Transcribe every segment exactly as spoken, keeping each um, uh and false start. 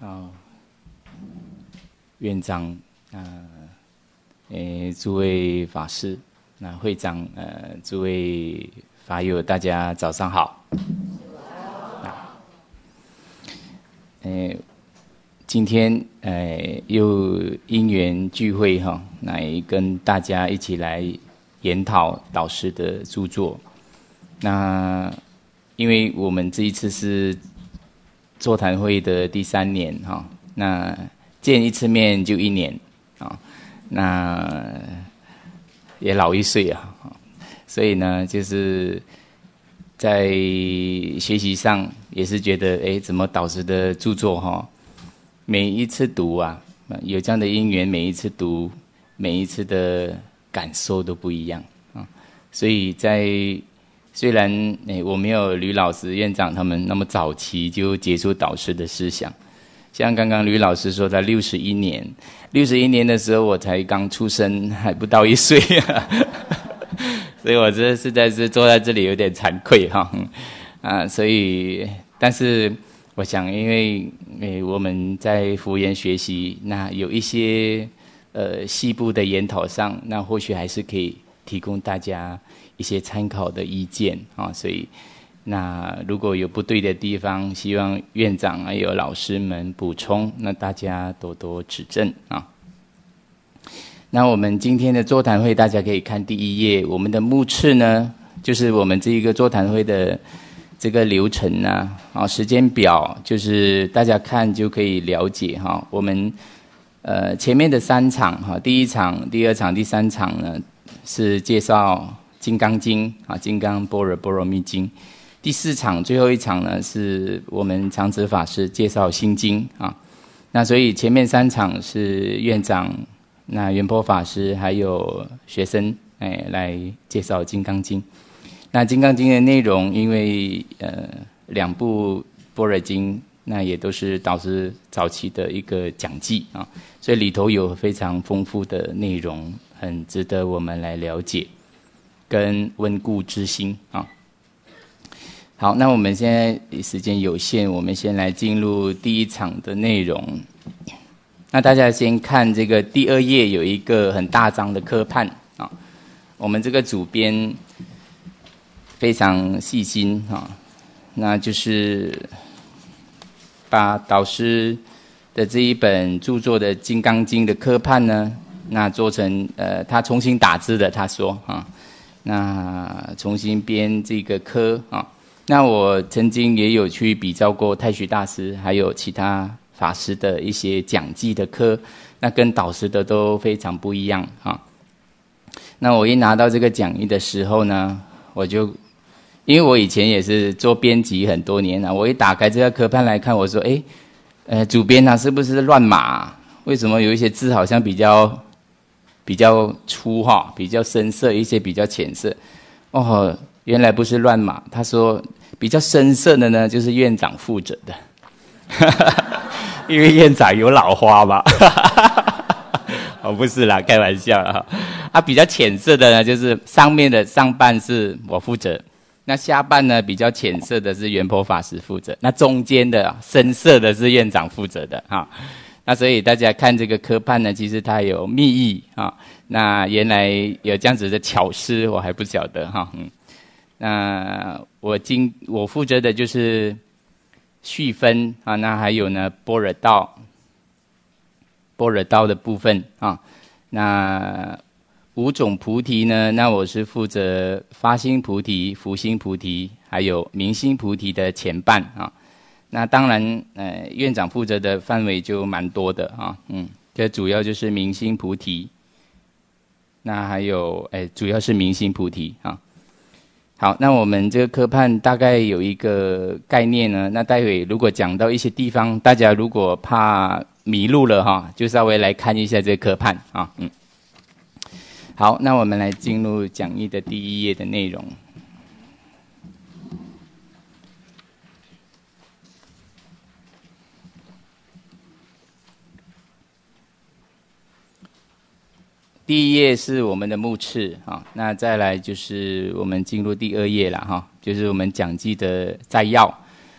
好，院长啊，诶，诸位法师，那会长，呃，诸位法友，大家早上好。啊，诶，今天诶又因缘聚会哈，来跟大家一起来研讨导师的著作。那因为我们这一次是座谈会的第三年哈，那见一次面就一年啊，那也老一岁啊，所以呢，就是在学习上也是觉得，哎，怎么导师的著作哈，每一次读啊，有这样的因缘，每一次读，每一次的感受都不一样啊，所以在虽然诶我没有吕老师院长他们那么早期就接触导师的思想，像刚刚吕老师说他六十一年，六十一年的时候我才刚出生，还不到一岁啊，所以我这实在是坐在这里有点惭愧哈啊，所以但是我想，因为诶我们在佛研学习，那有一些呃细部的研讨上，那或许还是可以提供大家一些参考的意见啊，所以那如果有不对的地方，希望院长还有老师们补充，那大家多多指正啊。那我们今天的座谈会，大家可以看第一页，我们的目次呢，就是我们这一个座谈会的这个流程呢，啊，时间表，就是大家看就可以了解哈。我们呃前面的三场哈，第一场、第二场、第三场呢，是介绍《金刚经》啊，《金刚般若波罗蜜经》。第四场最后一场呢，是我们常慈法师介绍《心经》啊。那所以前面三场是院长、那圆波法师还有学生哎来介绍《金刚经》。那《金刚经》的内容，因为呃两部般若经，那也都是导师早期的一个讲记啊，所以里头有非常丰富的内容，很值得我们来了解跟温故知新啊。好，那我们现在时间有限，我们先来进入第一场的内容。那大家先看这个第二页，有一个很大张的科判啊，我们这个主编非常细心啊，那就是把导师的这一本著作的《金刚经》的科判呢，那做成呃他重新打字的，他说啊，那重新编这个科啊。那我曾经也有去比较过太虚大师还有其他法师的一些讲记的科，那跟导师的都非常不一样啊。那我一拿到这个讲义的时候呢，我就因为我以前也是做编辑很多年了，我一打开这个科判来看，我说诶呃主编啊是不是乱码啊？为什么有一些字好像比较比较粗哈，比较深色，一些比较浅色？哦，原来不是乱码，他说比较深色的呢，就是院长负责的，因为院长有老花嘛。哦，不是啦，开玩笑啦。啊，比较浅色的呢，就是上面的上半是我负责，那下半呢比较浅色的是圆波法师负责，那中间的深色的是院长负责的哈。那所以大家看这个科判呢，其实它有密意啊。那原来有这样子的巧思，我还不晓得哈。嗯，那我今我负责的就是序分啊，那还有呢般若道，般若道的部分啊。那五种菩提呢，那我是负责发心菩提、福心菩提，还有明心菩提的前半啊。那当然，呃，院长负责的范围就蛮多的啊，嗯，这主要就是明心菩提，那还有，哎，主要是明心菩提啊。好，那我们这个科判大概有一个概念呢，那待会如果讲到一些地方，大家如果怕迷路了哈，就稍微来看一下这个科判啊，嗯。好，那我们来进入讲义的第一页的内容。第一页是我们的目次啊，那再来就是我们进入第二页了哈，就是我们讲记的摘要。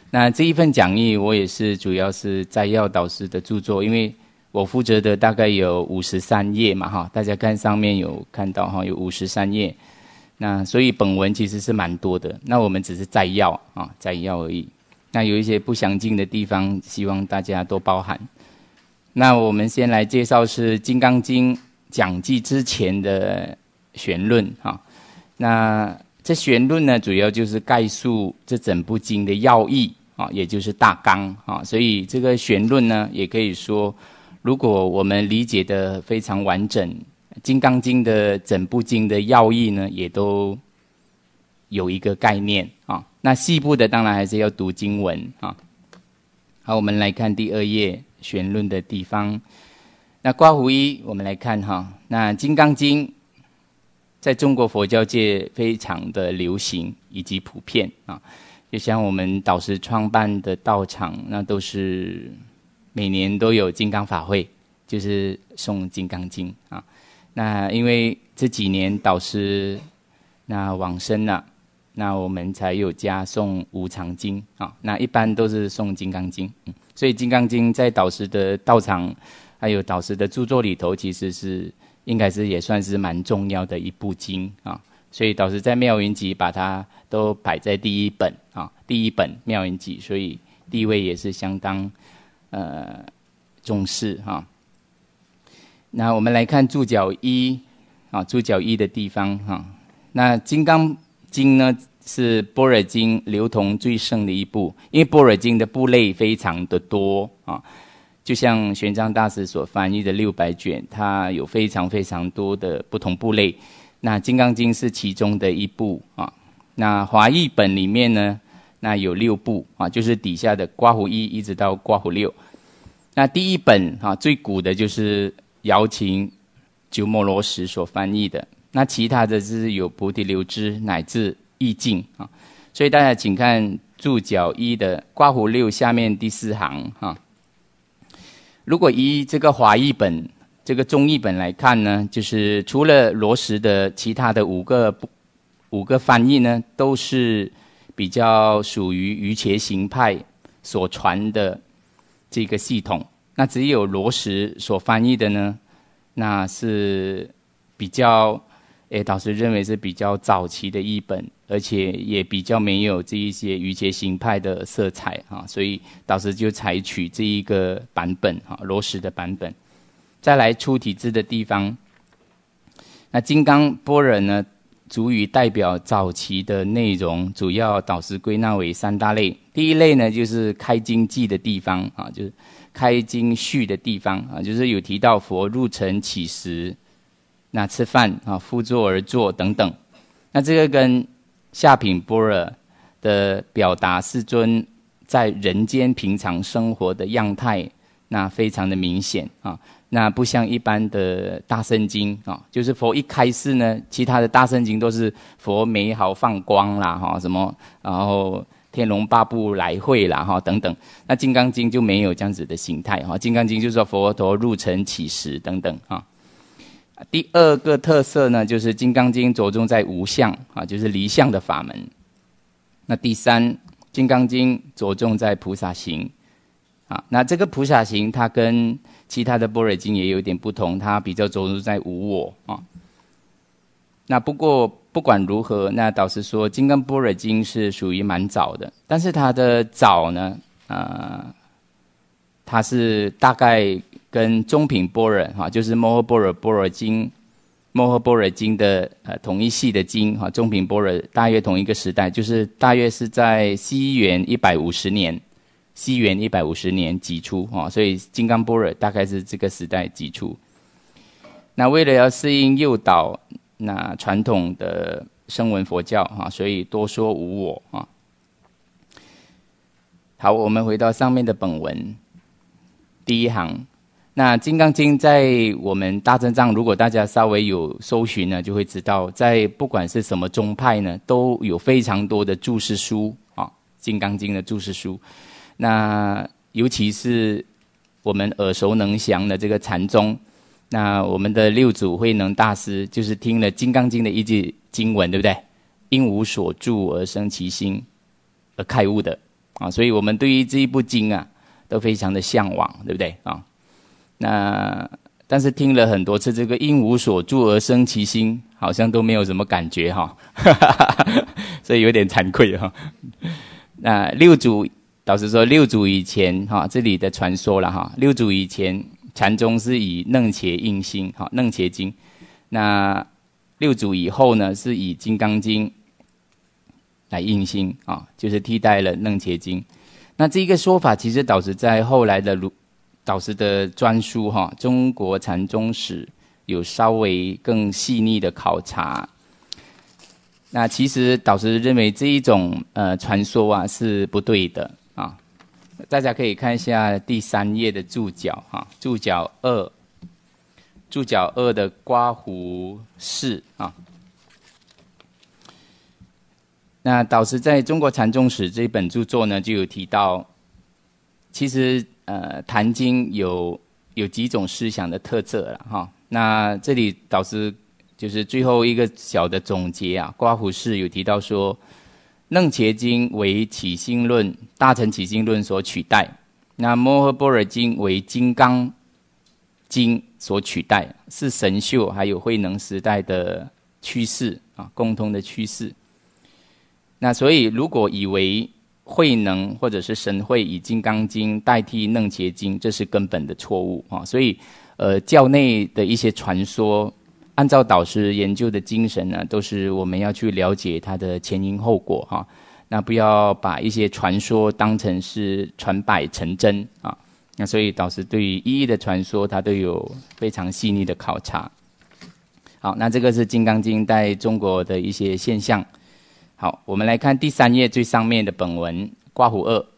那这一份讲义我也是主要是摘要导师的著作，因为我负责的大概有五十三页嘛哈，大家看上面有看到哈，有五十三页。那所以本文其实是蛮多的，那我们只是摘要啊，摘要而已。那有一些不详尽的地方，希望大家多包涵。那我们先来介绍是《金刚经》讲记之前的玄论啊。那这玄论呢，主要就是概述这整部经的要义啊，也就是大纲啊。所以这个玄论呢，也可以说，如果我们理解的非常完整，《金刚经》的整部经的要义呢，也都有一个概念啊。那细部的当然还是要读经文啊。好，我们来看第二页玄论的地方。那括弧一，我们来看哈。那《金刚经》在中国佛教界非常的流行以及普遍啊。就像我们导师创办的道场，那都是每年都有金刚法会，就是诵《金刚经》啊。那因为这几年导师那往生了。那我们才有加诵无常经啊，那一般都是诵金刚经，嗯，所以金刚经在导师的道场，还有导师的著作里头，其实是应该是也算是蛮重要的一部经啊。所以导师在妙云集把它都摆在第一本啊，第一本妙云集，所以地位也是相当呃重视哈。那我们来看注脚一啊，注脚一的地方哈，那金刚经呢是般若经流通最盛的一部，因为般若经的部类非常的多啊，就像玄奘大师所翻译的六百卷，它有非常非常多的不同部类。那金刚经是其中的一部啊。那华译本里面呢，那有六部啊，就是底下的括弧一一直到括弧六。那第一本啊最古的就是姚秦鸠摩罗什所翻译的。那其他的是有菩提流支乃至意境啊，所以大家请看注脚一的括弧六下面第四行啊。如果以这个华译本、这个中译本来看呢，就是除了罗什的其他的五个五个翻译呢，都是比较属于瑜伽行派所传的这个系统。那只有罗什所翻译的呢，那是比较。诶，导师认为是比较早期的译本，而且也比较没有这一些瑜伽行派的色彩啊，所以导师就采取这一个版本啊，罗什的版本。再来出体字的地方，那金刚般若呢，主语代表早期的内容，主要导师归纳为三大类。第一类呢，就是开经记的地方啊，就是开经序的地方啊，就是有提到佛入尘起时。那吃饭啊，复坐而坐等等，那这个跟下品般若的表达世尊在人间平常生活的样态，那非常的明显啊。那不像一般的大圣经啊，就是佛一开示呢，其他的大圣经都是佛眉毫放光啦，哈什么，然后天龙八部来会啦，哈等等。那金刚经就没有这样子的形态哈，金刚经就是说佛陀入尘起时等等啊。第二个特色呢，就是《金刚经》着重在无相啊，就是离相的法门。那第三，《金刚经》着重在菩萨行啊。那这个菩萨行，它跟其他的般若经也有点不同，它比较着重在无我啊。那不过不管如何，那导师说，《金刚般若经》是属于蛮早的，但是它的早呢，呃，它是大概。跟中品般若哈，就是摩诃般若般若经、摩诃般若经的呃同一系的经哈，中品般若大约同一个时代，就是大约是在西元一百五十年，西元一百五十年己出哈，所以金刚般若大概是这个时代己出。那为了要适应诱导那传统的声闻佛教哈，所以多说无我啊。好，我们回到上面的本文第一行。那《金刚经》在我们大正藏，如果大家稍微有搜寻呢，就会知道，在不管是什么宗派呢，都有非常多的注释书啊，《金刚经》的注释书。那尤其是我们耳熟能详的这个禅宗，那我们的六祖慧能大师就是听了《金刚经》的一句经文，对不对？因无所住而生其心，而开悟的啊，所以我们对于这一部经啊都非常的向往，对不对啊？那但是听了很多次这个因无所住而生其心，好像都没有什么感觉哈，所以有点惭愧哈。那六祖导师说，六祖以前哈，这里的传说了哈，六祖以前禅宗是以楞伽印心哈，楞伽经。那六祖以后呢，是以金刚经来印心啊，就是替代了楞伽经。那这个说法，其实导师在后来的卢导师的专书哈《中国禅宗史》有稍微更细腻的考察。那其实导师认为这一种呃传说啊是不对的啊。大家可以看一下第三页的注脚哈，注脚二，注脚二的刮胡式啊。那导师在中国禅宗史这一本著作呢，就有提到，其实呃坛经有有几种思想的特色了哈。那这里导师就是最后一个小的总结啊，刮胡式有提到说，楞伽经为起心论、大乘起心论所取代，那摩诃般若经为金刚经所取代，是神秀还有慧能时代的趋势啊，共通的趋势。那所以如果以为慧能或者是神会以金刚经代替楞伽经，这是根本的错误啊。所以呃教内的一些传说，按照导师研究的精神呢，都是我们要去了解它的前因后果哈。那不要把一些传说当成是传百成真啊。那所以导师对于一一的传说，它都有非常细腻的考察。好，那这个是金刚经在中国的一些现象。好，我们来看第三页最上面的本文刮胡二。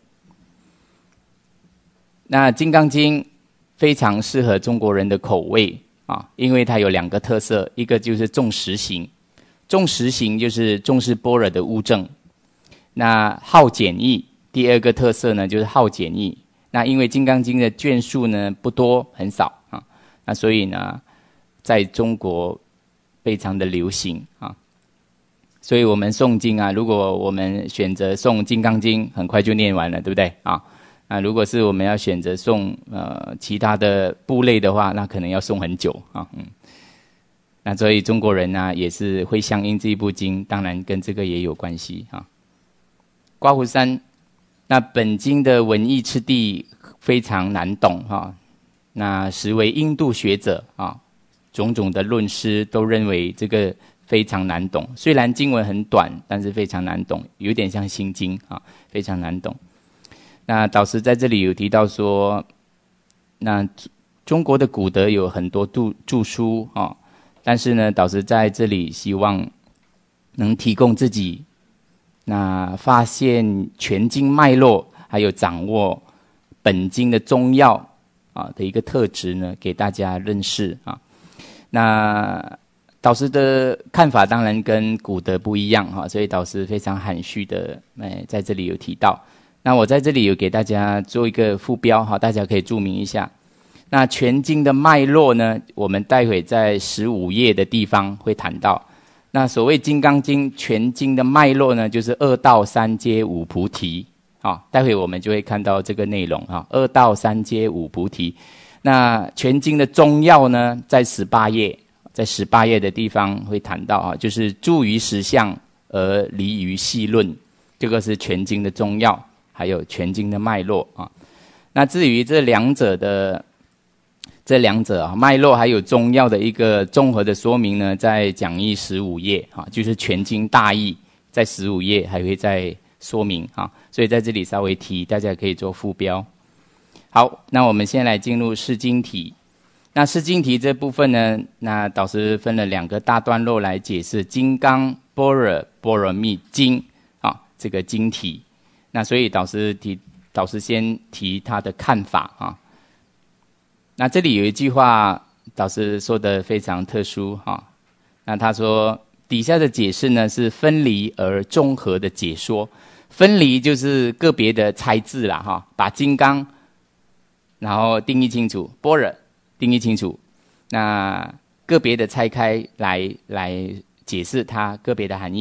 那金刚经非常适合中国人的口味啊，因为它有两个特色，一个就是重实行，重实行就是重视般若的悟证。那好简易，第二个特色呢就是好简易。那因为金刚经的卷数呢不多，很少啊，那所以呢在中国非常的流行啊。所以我们诵经啊，如果我们选择诵金刚经，很快就念完了，对不对啊？那如果是我们要选择诵呃其他的部类的话，那可能要诵很久啊。嗯，那所以中国人呢、啊、也是会相应这一部经，当然跟这个也有关系啊。刮胡三，那本经的文义次第非常难懂哈、啊，那实为印度学者啊，种种的论师都认为这个非常难懂，虽然经文很短，但是非常难懂，有点像心经啊，非常难懂。那导师在这里有提到说，那中国的古德有很多著著书啊，但是呢，导师在这里希望能提供自己那发现全经脉络，还有掌握本经的中要啊的一个特质呢，给大家认识啊。那导师的看法当然跟古德不一样哈，所以导师非常含蓄的哎在这里有提到。那我在这里有给大家做一个副标哈，大家可以注明一下。那全经的脉络呢，我们待会在十五页的地方会谈到。那所谓金刚经全经的脉络呢，就是二道三阶五菩提啊，待会我们就会看到这个内容啊，二道三阶五菩提。那全经的中要呢，在十八页。在十八页的地方会谈到啊，就是著于实相而离于细论，这个是全经的中要，还有全经的脉络啊。那至于这两者的这两者啊，脉络还有中要的一个综合的说明呢，在讲义十五页啊，就是全经大义，在十五页还会再说明啊，所以在这里稍微提，大家可以做副标。好，那我们先来进入释经题。那释经题这部分呢，那导师分了两个大段落来解释《金刚般若波罗蜜经》啊这个经题。那所以导师提，导师先提他的看法啊。那这里有一句话，导师说的非常特殊哈。那他说底下的解释呢是分离而综合的解说，分离就是个别的拆字啦哈，把金刚然后定义清楚，般若定义清楚，那个别的拆开来来解释它个别的含义。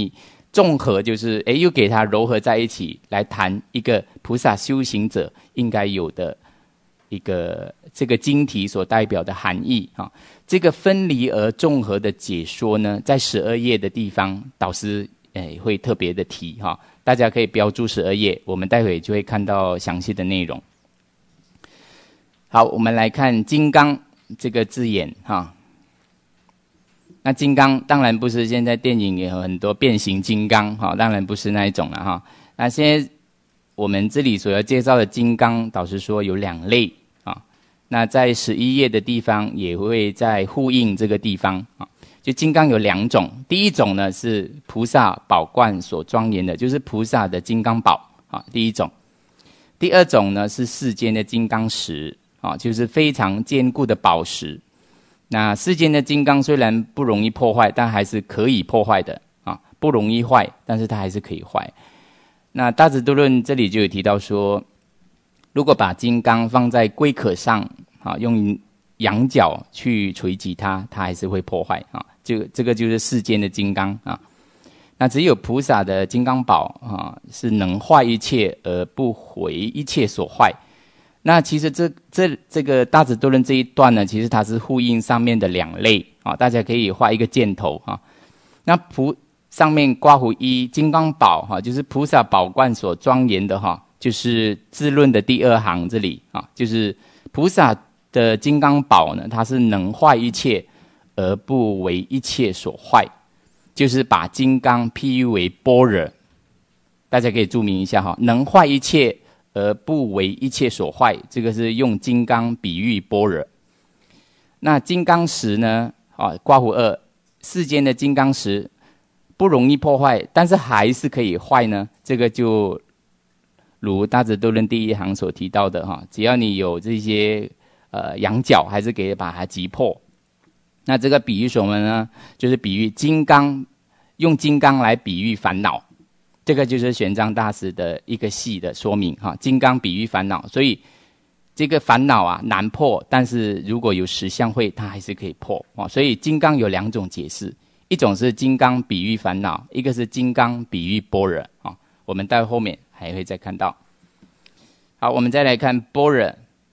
综合就是诶又给它糅合在一起来谈一个菩萨修行者应该有的一个这个经题所代表的含义啊。这个分离而综合的解说呢，在十二页的地方导师诶会特别的提哈，大家可以标注十二页，我们待会就会看到详细的内容。好，我们来看金刚这个字眼哈。那金刚当然不是现在电影也有很多变形金刚哈，当然不是那一种了哈。那现在我们这里所要介绍的金刚，导师说有两类啊。那在十一页的地方也会在呼应这个地方啊。就金刚有两种，第一种呢是菩萨宝冠所庄严的，就是菩萨的金刚宝啊，第一种。第二种呢是世间的金刚石啊，就是非常坚固的宝石。那世间的金刚虽然不容易破坏，但还是可以破坏的啊，不容易坏，但是它还是可以坏。那大智度论这里就有提到说，如果把金刚放在龟壳上啊，用羊角去锤击它，它还是会破坏啊。就这个就是世间的金刚啊。那只有菩萨的金刚宝啊，是能坏一切而不毁一切所坏。那其实这这这个大智度论这一段呢，其实它是呼应上面的两类啊，大家可以画一个箭头啊。那菩上面刮胡一金刚宝哈，就是菩萨宝冠所庄严的哈，就是智论的第二行这里啊，就是菩萨的金刚宝呢，它是能坏一切而不为一切所坏，就是把金刚譬喻为般若，大家可以注明一下哈，能坏一切而不为一切所坏，这个是用金刚比喻般若。那金刚石呢啊，刮胡二世间的金刚石不容易破坏，但是还是可以坏呢，这个就如大智度论第一行所提到的哈，只要你有这些呃羊角，还是可以把它击破。那这个比喻什么呢？就是比喻金刚，用金刚来比喻烦恼，这个就是玄奘大师的一个细的说明哈。金刚比喻烦恼，所以这个烦恼啊难破，但是如果有实相会，它还是可以破啊。所以金刚有两种解释。一种是金刚比喻烦恼，一个是金刚比喻般若啊。我们待会后面还会再看到。好，我们再来看般若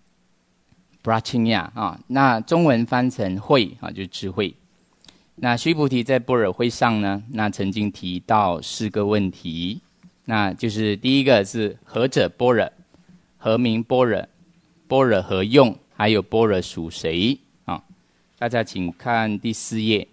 Prajna 啊，那中文翻成慧啊，就是智慧。那须菩提在般若会上呢，那曾经提到四个问题，那就是第一个是何者般若，何名般若，般若何用，还有般若属谁啊？大家请看第四页。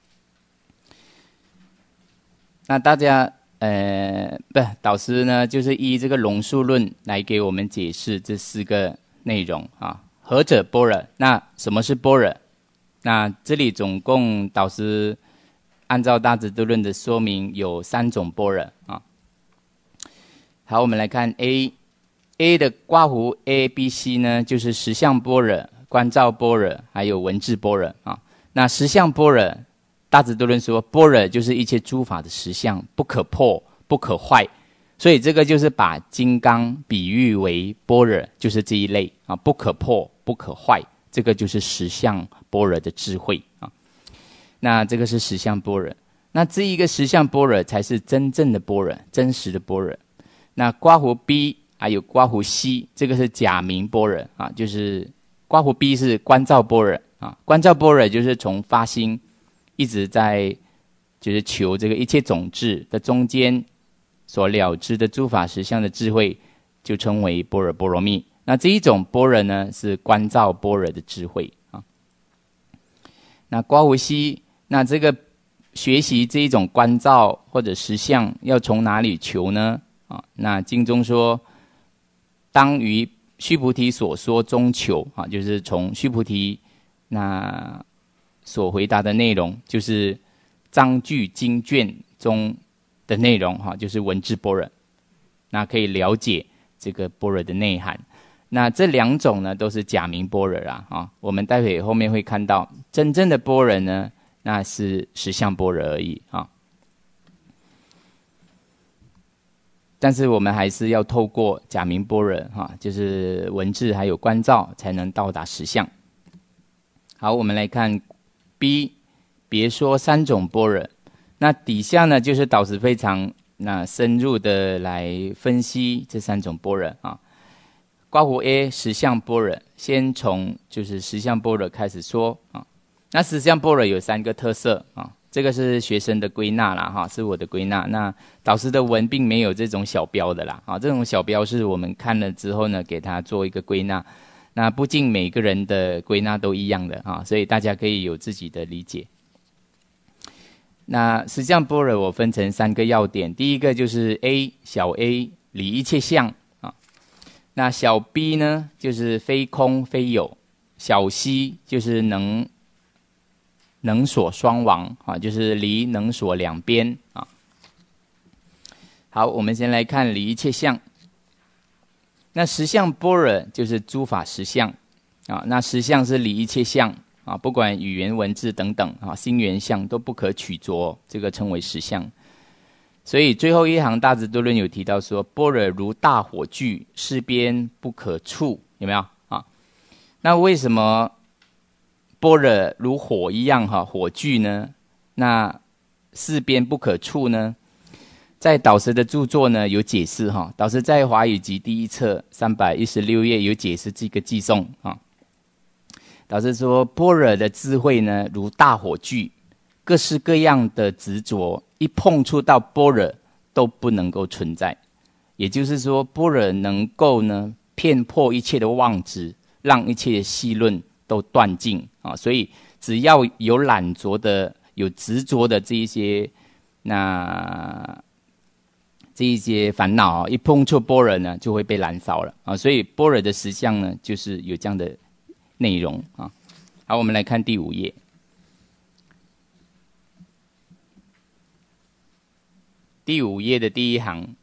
那大家呃，不，导师呢，就是依这个龙树论来给我们解释这四个内容啊。何者般若？那什么是般若？那这里总共导师按照大智度论的说明有三种般若啊。好，我们来看 A A 的刮胡 A B C 呢，就是实相般若、观照般若，还有文字般若啊。那实相般若，大智度论说，般若就是一切诸法的实相，不可破，不可坏，所以这个就是把金刚比喻为般若，就是这一类啊，不可破，不可坏，这个就是实相般若的智慧啊。那这个是实相般若，那这一个实相般若才是真正的般若，真实的般若。那刮胡 B 还有刮胡 C， 这个是假名般若啊，就是刮胡 B 是观照般若啊，观照般若就是从发心一直在就是求这个一切种智的中间所了知的诸法实相的智慧，就称为般若波罗蜜。那这一种般若呢，是观照般若的智慧啊。那刮胡 C， 那这个学习这一种观照或者实相要从哪里求呢？啊，那经中说，当于须菩提所说中求啊，就是从须菩提那所回答的内容，就是章句经卷中的内容哈，就是文字般若，那可以了解这个般若的内涵。那这两种呢，都是假名般若啦啊。我们待会后面会看到，真正的般若呢，那是实相般若而已啊。但是我们还是要透过假名般若哈，就是文字还有观照，才能到达实相。好，我们来看 B， 别说三种般若。 那底下呢，就是导师非常那深入的来分析这三种般若啊。括弧 A 实相般若，先从就是实相般若开始说啊。那实相般若有三个特色啊，这个是学生的归纳啦哈，是我的归纳。那导师的文并没有这种小标的啦啊，这种小标是我们看了之后呢，给他做一个归纳。那不尽每个人的归纳都一样的啊，所以大家可以有自己的理解。那实相般若我分成三个要点，第一个就是 A 小 A 理一切相啊，那小 B 呢就是非空非有，小 C 就是能能所双亡啊，就是离能所两边啊。好，我们先来看理一切相。那实相般若就是诸法实相啊，那实相是理一切相啊，不管语言文字等等啊，心缘相都不可取着，这个称为实相。所以最后一行大智度论有提到说，般若如大火炬，四边不可触，有没有啊？那为什么般若如火一样哈，火炬呢？那四边不可触呢？在导师的著作呢有解释哈，导师在华语集第一册三百一十六页有解释这个寄颂啊。导师说，般若的智慧呢如大火炬，各式各样的执着一碰触到般若都不能够存在，也就是说般若能够呢遍破一切的妄执，让一切的戏论都断尽啊。所以只要有懒着的有执着的这一些那这一些烦恼一碰触般若呢就会被燃烧了啊。所以般若的实相呢就是有这样的内容啊。好，我们来看第五页。第五页的第一行，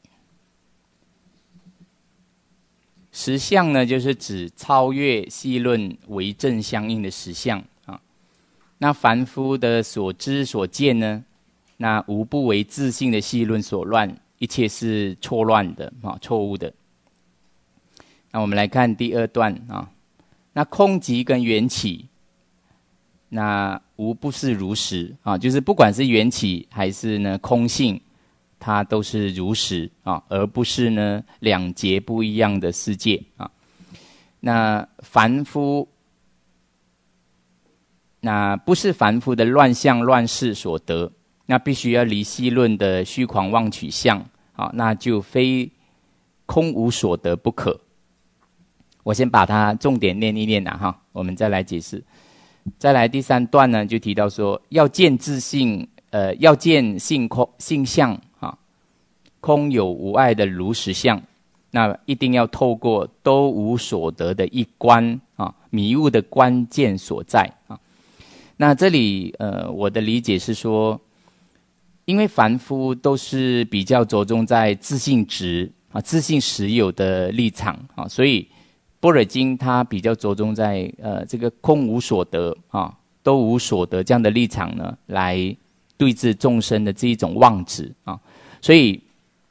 实相呢就是指超越戏论为正相应的实相啊。那凡夫的所知所见呢，那无不为自性的戏论所乱，一切是错乱的啊，错误的。那我们来看第二段啊，那空寂跟缘起，那无不是如实啊，就是不管是缘起还是呢空性，它都是如实啊，而不是呢两截不一样的世界啊。那凡夫，那不是凡夫的乱相乱事所得。那必须要离戏论的虚狂妄取相啊，那就非空无所得不可。我先把它重点念一念啦哈，我们再来解释。再来第三段呢，就提到说，要见自性，呃，要见性空性相啊，空有无碍的如实相，那一定要透过都无所得的一观啊，迷悟的关键所在啊。那这里呃，我的理解是说，因为凡夫都是比较着重在自性执啊、自性实有的立场啊，所以般若经它比较着重在呃这个空无所得啊、都无所得这样的立场呢，来对治众生的这一种妄执啊。所以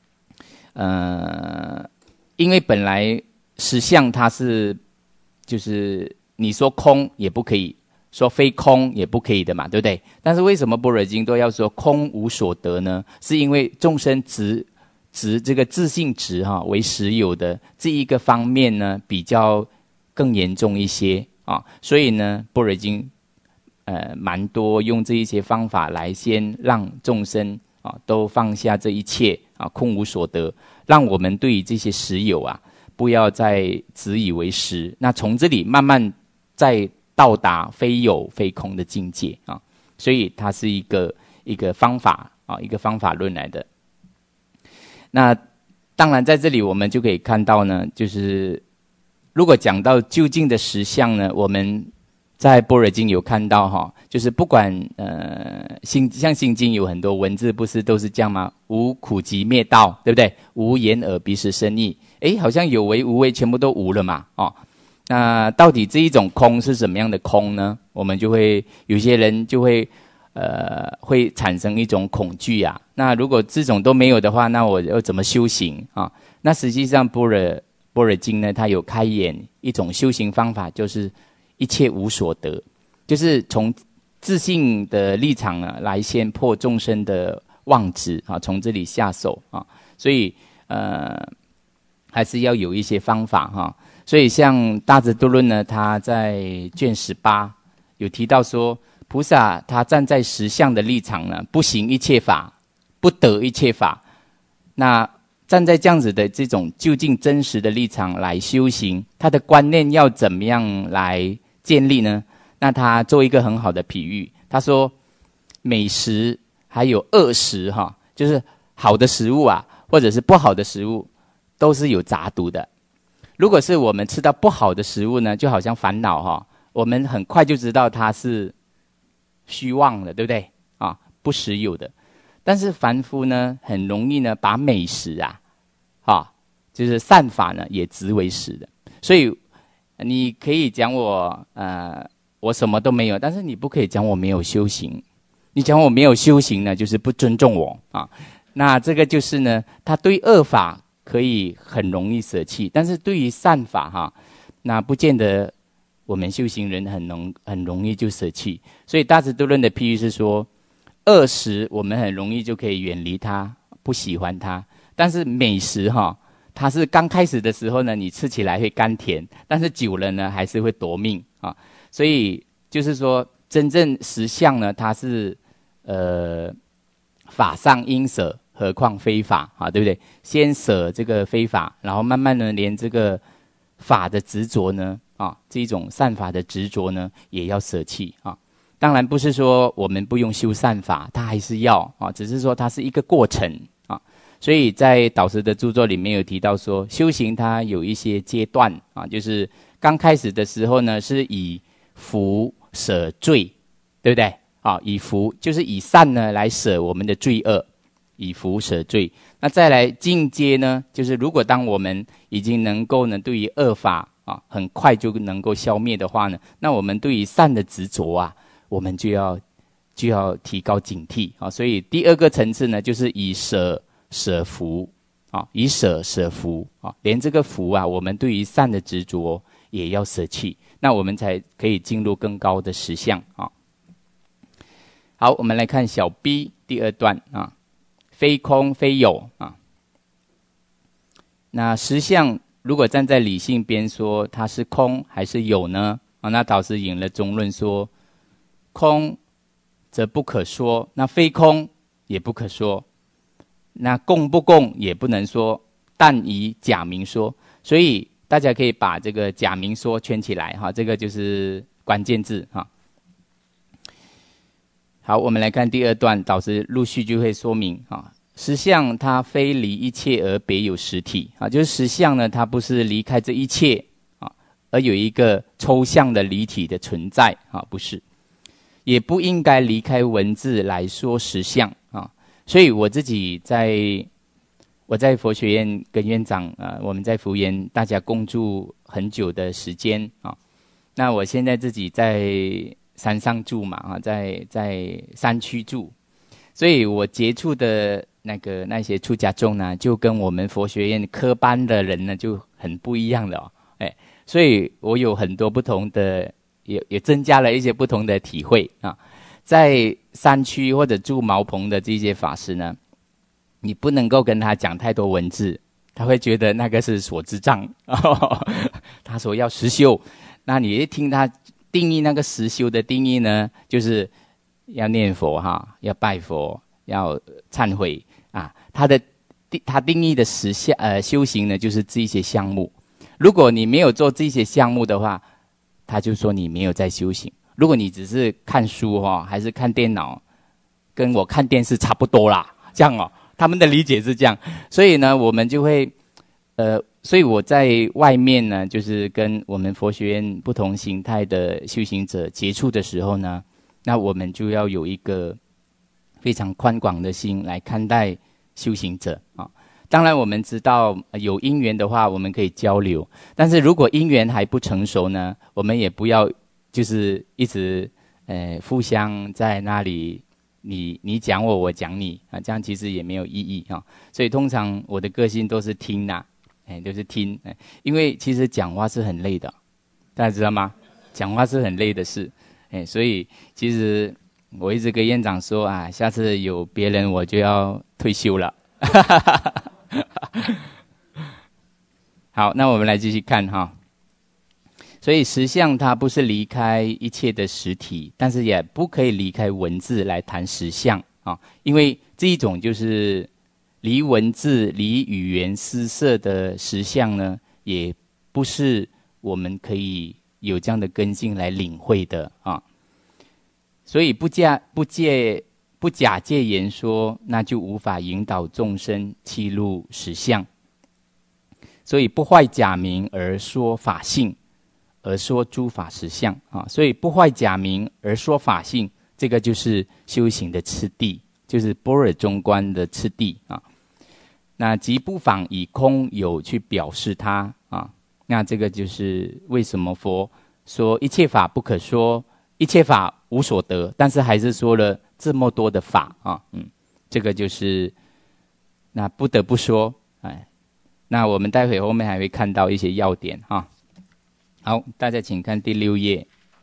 呃，因为本来实相它是就是你说空也不可以，说非空也不可以的嘛，对不对？但是为什么般若经都要说空无所得呢？是因为众生执执这个自性执哈、啊、为实有的这一个方面呢，比较更严重一些啊，所以呢，般若经呃蛮多用这一些方法来先让众生啊都放下这一切啊，空无所得，让我们对于这些实有啊不要再执以为实，那从这里慢慢再到达非有非空的境界啊，所以它是一个一个方法啊，一个方法论来的。那当然在这里我们就可以看到呢，就是如果讲到究竟的实相呢，我们在般若经有看到哈，就是不管呃心像心经有很多文字不是都是这样吗？无苦集灭道，对不对？无眼耳鼻舌身意，诶，好像有为无为全部都无了嘛，哦。那到底这一种空是什么样的空呢？我们就会有些人就会呃会产生一种恐惧啊。那如果这种都没有的话，那我要怎么修行啊？那实际上般若般若经呢，它有开演一种修行方法，就是一切无所得，就是从自信的立场呢，来先破众生的妄执啊，从这里下手啊。所以呃，还是要有一些方法哈、啊。所以像大智度论呢，他在卷十八有提到说，菩萨他站在实相的立场呢，不行一切法，不得一切法。那站在这样子的这种究竟真实的立场来修行，他的观念要怎么样来建立呢？那他做一个很好的比喻，他说美食还有恶食哈，就是好的食物啊，或者是不好的食物，都是有杂毒的。如果是我们吃到不好的食物呢，就好像烦恼哈，我们很快就知道它是虚妄的，对不对啊？不实有的。但是凡夫呢，很容易呢把美食啊，啊，就是善法呢也执为实的。所以你可以讲我呃我什么都没有，但是你不可以讲我没有修行。你讲我没有修行呢，就是不尊重我啊。那这个就是呢，他对恶法可以很容易舍弃，但是对于善法哈，那不见得我们修行人很容很容易就舍弃。所以大智度论的譬喻是说，恶食我们很容易就可以远离它，不喜欢它。但是美食哈，它是刚开始的时候呢，你吃起来会甘甜，但是久了呢，还是会夺命啊。所以就是说，真正实相呢，它是呃法上应舍，何况非法啊，对不对？先舍这个非法，然后慢慢的连这个法的执着呢，啊，这种善法的执着呢，也要舍弃啊。当然不是说我们不用修善法，它还是要啊，只是说它是一个过程啊。所以在导师的著作里面有提到说，修行它有一些阶段啊，就是刚开始的时候呢，是以福舍罪，对不对？啊，以福就是以善呢来舍我们的罪恶，以福舍罪。那再来进阶呢，就是如果当我们已经能够呢，对于恶法啊，很快就能够消灭的话呢，那我们对于善的执着啊，我们就要就要提高警惕啊。所以第二个层次呢，就是以舍舍福啊，以舍舍福啊，连这个福啊，我们对于善的执着也要舍弃，那我们才可以进入更高的实相啊。好，我们来看小 B 第二段啊，非空非有啊。那实相如果站在理性边说，它是空还是有呢？啊，那导师引了中论说，空则不可说，那非空也不可说，那共不共也不能说，但以假名说。所以大家可以把这个假名说圈起来哈，这个就是关键字哈。好，我们来看第二段，导师陆续就会说明啊，实相它非离一切而别有实体啊，就是实相呢，它不是离开这一切啊，而有一个抽象的离体的存在啊，不是，也不应该离开文字来说实相啊。所以我自己在我在佛学院跟院长啊，我们在福园大家共住很久的时间啊，那我现在自己在山上住嘛啊，在在山区住，所以我接触的那个那些出家众呢，就跟我们佛学院科班的人呢就很不一样的哦，哎，所以我有很多不同的，也也增加了一些不同的体会啊。在山区或者住茅棚的这些法师呢，你不能够跟他讲太多文字，他会觉得那个是所知障，哦，他说要实修，那你一听他定义那个实修的定义呢，就是要念佛哈，要拜佛，要忏悔啊。他的他定义的实相呃修行呢，就是这些项目。如果你没有做这些项目的话，他就说你没有在修行。如果你只是看书哈，还是看电脑，跟我看电视差不多啦，这样哦，他们的理解是这样。所以呢，我们就会呃。所以我在外面呢，就是跟我们佛学院不同形态的修行者接触的时候呢，那我们就要有一个非常宽广的心来看待修行者啊。当然我们知道有因缘的话，我们可以交流，但是如果因缘还不成熟呢，我们也不要就是一直呃互相在那里你你讲我，我讲你啊，这样其实也没有意义啊。所以通常我的个性都是听呐、啊。哎，就是听，因为其实讲话是很累的，大家知道吗？讲话是很累的事， 哎，所以其实我一直跟院长说啊，下次有别人我就要退休了。好，那我们来继续看哈。所以实相它不是离开一切的实体，但是也不可以离开文字来谈实相啊，因为这一种就是离文字、离语言施设的实相呢，也不是我们可以有这样的根性来领会的啊。所以不假不借不假借言说，那就无法引导众生契入实相。所以不坏假名而说法性，而说诸法实相啊。所以不坏假名而说法性，这个就是修行的次第，就是般若中观的次第啊。那即不妨以空有去表示它啊。那这个就是为什么佛说一切法不可说，一切法无所得，但是还是说了这么多的法啊。嗯，这个就是那不得不说，哎。那我们待会后面还会看到一些要点哈。好，大家请看第六页。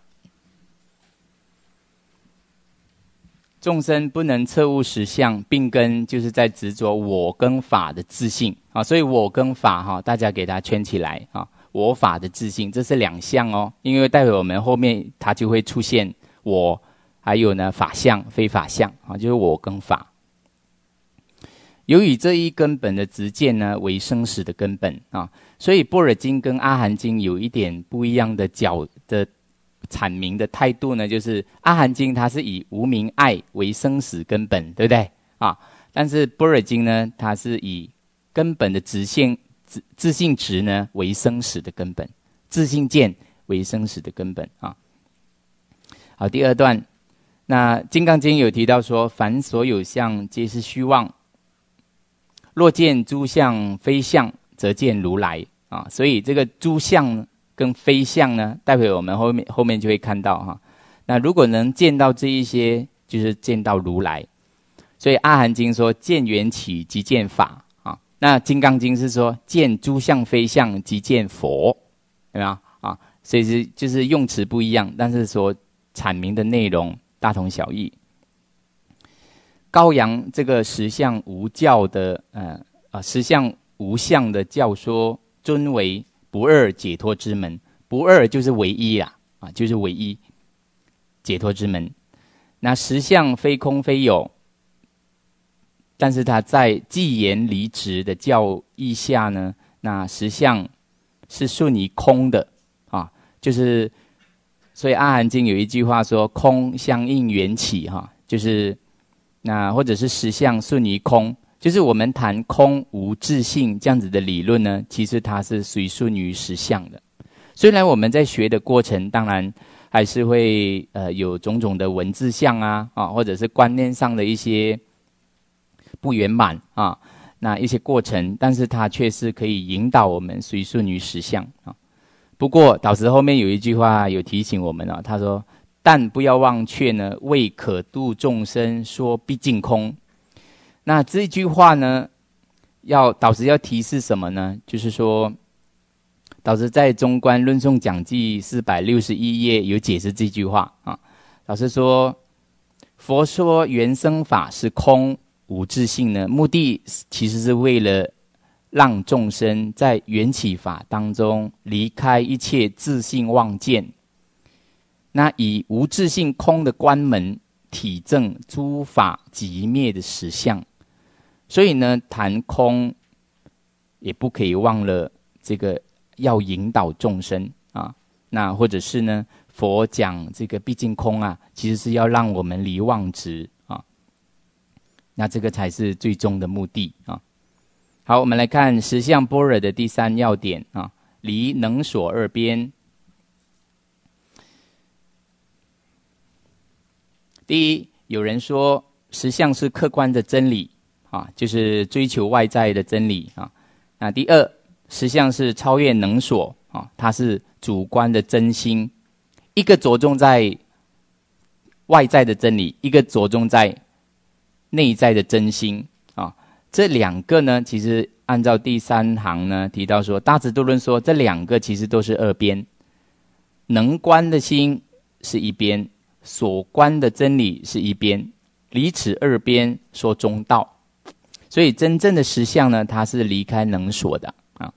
众生不能彻悟实相，病根就是在执着我跟法的自性啊，所以我跟法哈，大家给它圈起来啊。我法的自性，这是两项哦，因为待会我们后面它就会出现我，还有呢法相、非法相啊，就是我跟法。由于这一根本的执见呢为生死的根本啊，所以般若经跟阿含经有一点不一样的角的阐明的态度呢，就是阿含经它是以无明爱为生死根本，对不对啊？但是般若经呢，它是以根本的自性自自性执呢为生死的根本，自性见为生死的根本啊。好，第二段，那金刚经有提到说，凡所有相皆是虚妄。若见诸相非相，则见如来啊。所以这个诸相跟非相呢，待会我们后面后面就会看到哈。那如果能见到这一些，就是见到如来。所以阿含经说见缘起即见法啊，那金刚经是说见诸相非相即见佛，有没有啊？所以是就是用词不一样，但是所阐明的内容大同小异。高扬这个实相无教的呃啊实相无相的教说，尊为不二解脱之门。不二就是唯一啦，啊，就是唯一解脱之门。那实相非空非有，但是他在寂言离执的教义下呢，那实相是顺于空的啊，就是所以阿含经有一句话说，空相应缘起哈，就是。那或者是实相顺于空，就是我们谈空无自性这样子的理论呢，其实它是随顺于实相的。虽然我们在学的过程，当然还是会呃有种种的文字相啊啊，或者是观念上的一些不圆满啊，那一些过程，但是它却是可以引导我们随顺于实相啊。不过导师后面有一句话有提醒我们啊，他说。但不要忘却呢，为可度众生说毕竟空。那这句话呢，要导师要提示什么呢？就是说，导师在中观论颂讲记四百六十一页有解释这句话啊。导师说，佛说原生法是空无自性呢，目的其实是为了让众生在缘起法当中离开一切自性妄见。那以无自性空的观门体证诸法即灭的实相，所以呢，谈空也不可以忘了这个要引导众生啊。那或者是呢，佛讲这个毕竟空啊，其实是要让我们离妄执啊。那这个才是最终的目的啊。好，我们来看实相般若的第三要点啊，离能所二边。第一，有人说实相是客观的真理啊，就是追求外在的真理啊。那第二，实相是超越能所啊，它是主观的真心。一个着重在外在的真理，一个着重在内在的真心啊。这两个呢，其实按照第三行呢提到说，大智度论说这两个其实都是二边，能观的心是一边。 所观的真理是一边，离此二边说中道。所以真正的实相呢，它是离开能所的啊。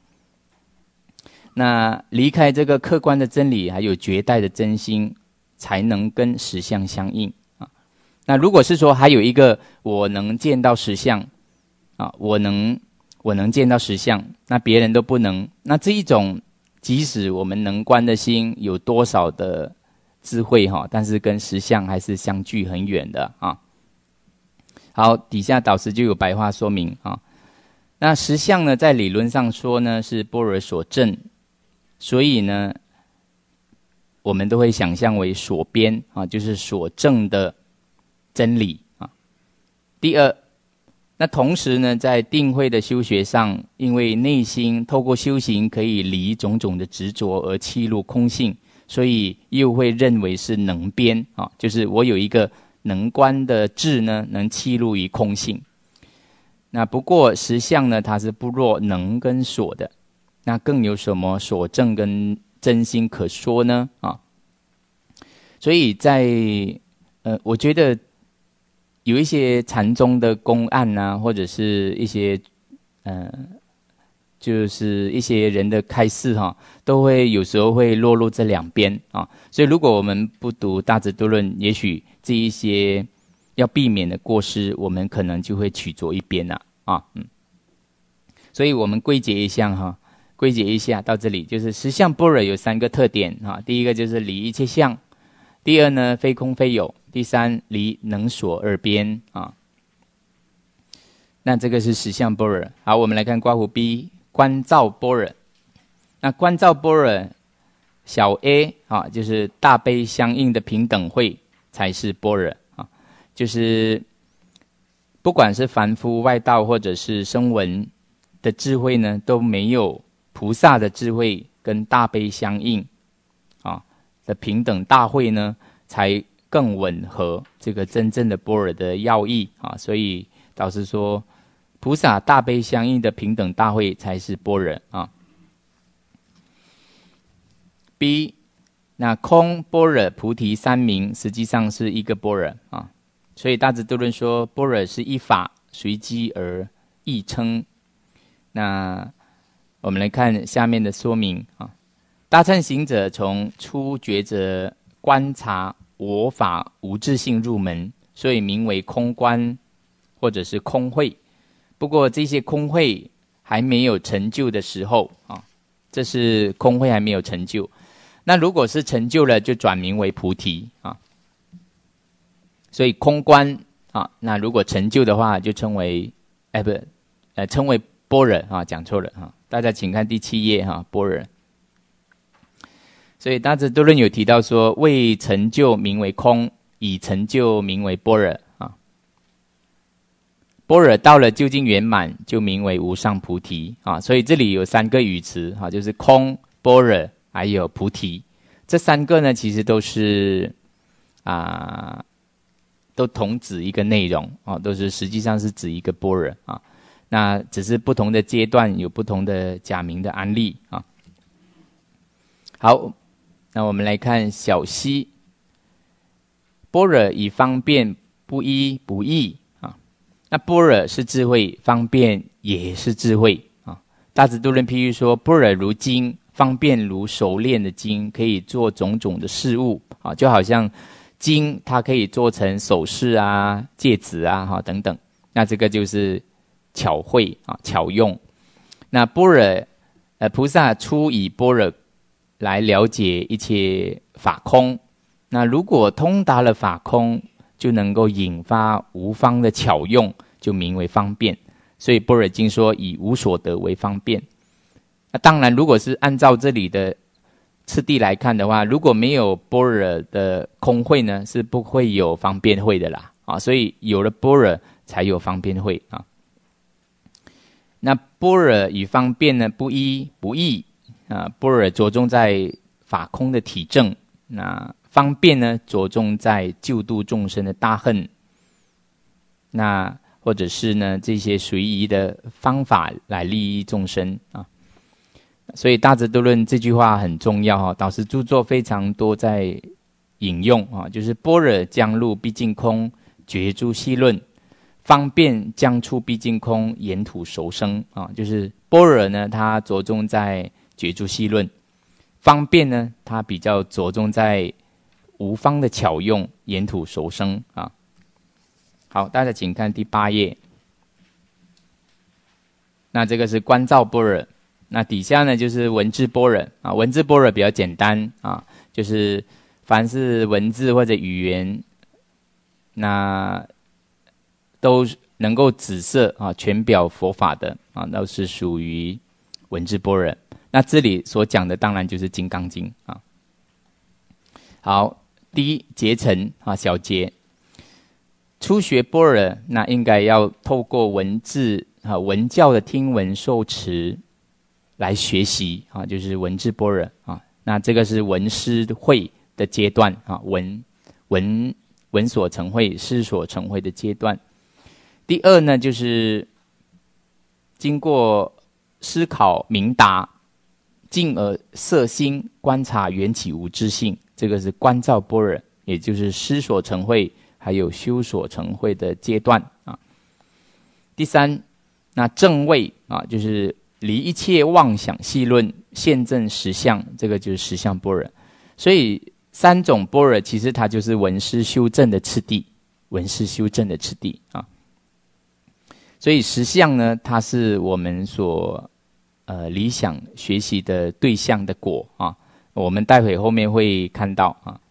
那离开这个客观的真理，还有绝代的真心，才能跟实相相应啊。那如果是说还有一个我能见到实相啊，我能我能见到实相，那别人都不能，那这一种即使我们能观的心有多少的智慧哈，但是跟实相还是相距很远的啊。好，底下导师就有白话说明啊。那实相呢，在理论上说呢，是般若所证，所以呢，我们都会想象为所边啊，就是所证的真理啊。第二，那同时呢，在定慧的修学上，因为内心透过修行可以离种种的执着而契入空性，所以又会认为是能边啊，就是我有一个能观的智呢，能契入于空性。那不过实相呢，它是不若能跟所的，那更有什么所证跟真心可说呢？啊，所以在呃，我觉得有一些禅宗的公案啊，或者是一些呃，就是一些人的开示哈、啊，都会有时候会落入这两边啊。所以如果我们不读大智度论，也许这一些要避免的过失，我们可能就会取着一边了 啊, 啊嗯。所以我们归结一下哈、啊，归结一下到这里，就是实相般若有三个特点啊。第一个就是离一切相，第二呢非空非有，第三离能所二边啊。那这个是实相般若。好，我们来看括弧 B 观照般若。那观照般若小 a 啊，就是大悲相应的平等慧才是般若啊，就是不管是凡夫外道或者是声闻的智慧呢，都没有菩萨的智慧跟大悲相应啊的平等大慧呢，才更吻合这个真正的般若的要义啊。所以导师说，菩萨大悲相应的平等大慧才是般若啊。B 那空般若菩提三明实际上是一个般若啊，所以大智度论说般若是一法随机而异称。那我们来看下面的说明啊，大乘行者从初觉者观察我法无自性入门，所以名为空观或者是空慧。不过这些空慧还没有成就的时候啊，这是空慧还没有成就。那如果是成就了，就转名为菩提啊。所以空观啊，那如果成就的话，就称为哎不呃称为般若啊，讲错了哈。大家请看第七页哈，般若。所以大智度论有提到说，未成就名为空，已成就名为般若啊。般若到了究竟圆满，就名为无上菩提啊。所以这里有三个语词啊，就是空、般若还有菩提。这三个呢，其实都是啊，都同指一个内容啊，都是实际上是指一个般若啊。那只是不同的阶段有不同的假名的安立啊。好，那我们来看小西，般若以方便不一不异啊。那般若是智慧，方便也是智慧啊。大智度论譬喻说，般若如经，方便如熟练的经，可以做种种的事物啊，就好像经它可以做成首饰啊、戒指啊哈等等。那这个就是巧慧啊，巧用。那般若，呃，菩萨初以般若来了解一切法空。那如果通达了法空，就能够引发无方的巧用，就名为方便。所以般若经说以无所得为方便。那当然，如果是按照这里的次第来看的话，如果没有般若的空慧呢，是不会有方便慧的啦啊。所以有了般若，才有方便慧啊。那般若与方便呢，不一不异啊。般若着重在法空的体证，那方便呢，着重在救度众生的大恨，那或者是呢这些随意的方法来利益众生啊。所以大智度论这句话很重要哈，导师著作非常多在引用啊，就是般若将入毕竟空，觉诸细论，方便将出毕竟空，言吐熟生啊，就是般若呢，它着重在觉诸细论，方便呢，它比较着重在无方的巧用，言吐熟生啊。好，大家请看第八页。那这个是观照般若，那底下呢就是文字般若啊。文字般若比较简单啊，就是凡是文字或者语言，那都能够指涉啊全表佛法的啊，都是属于文字般若。那这里所讲的当然就是《金刚经》啊。好，第一结成啊，小结。初学般若，那应该要透过文字啊、文教的听闻受持来学习啊，就是文字般若啊。那这个是闻思会的阶段啊，闻闻闻所成会，思所成会的阶段。第二呢，就是经过思考明达，进而摄心观察缘起无自性，这个是观照般若，也就是思所成会还有修所成会的阶段啊。第三，那正位啊，就是离一切妄想细论，现证实相，这个就是实相般若。所以三种般若其实它就是闻思修正的次第，闻思修正的次第啊。所以实相呢，它是我们所呃理想学习的对象的果啊。我们待会后面会看到啊。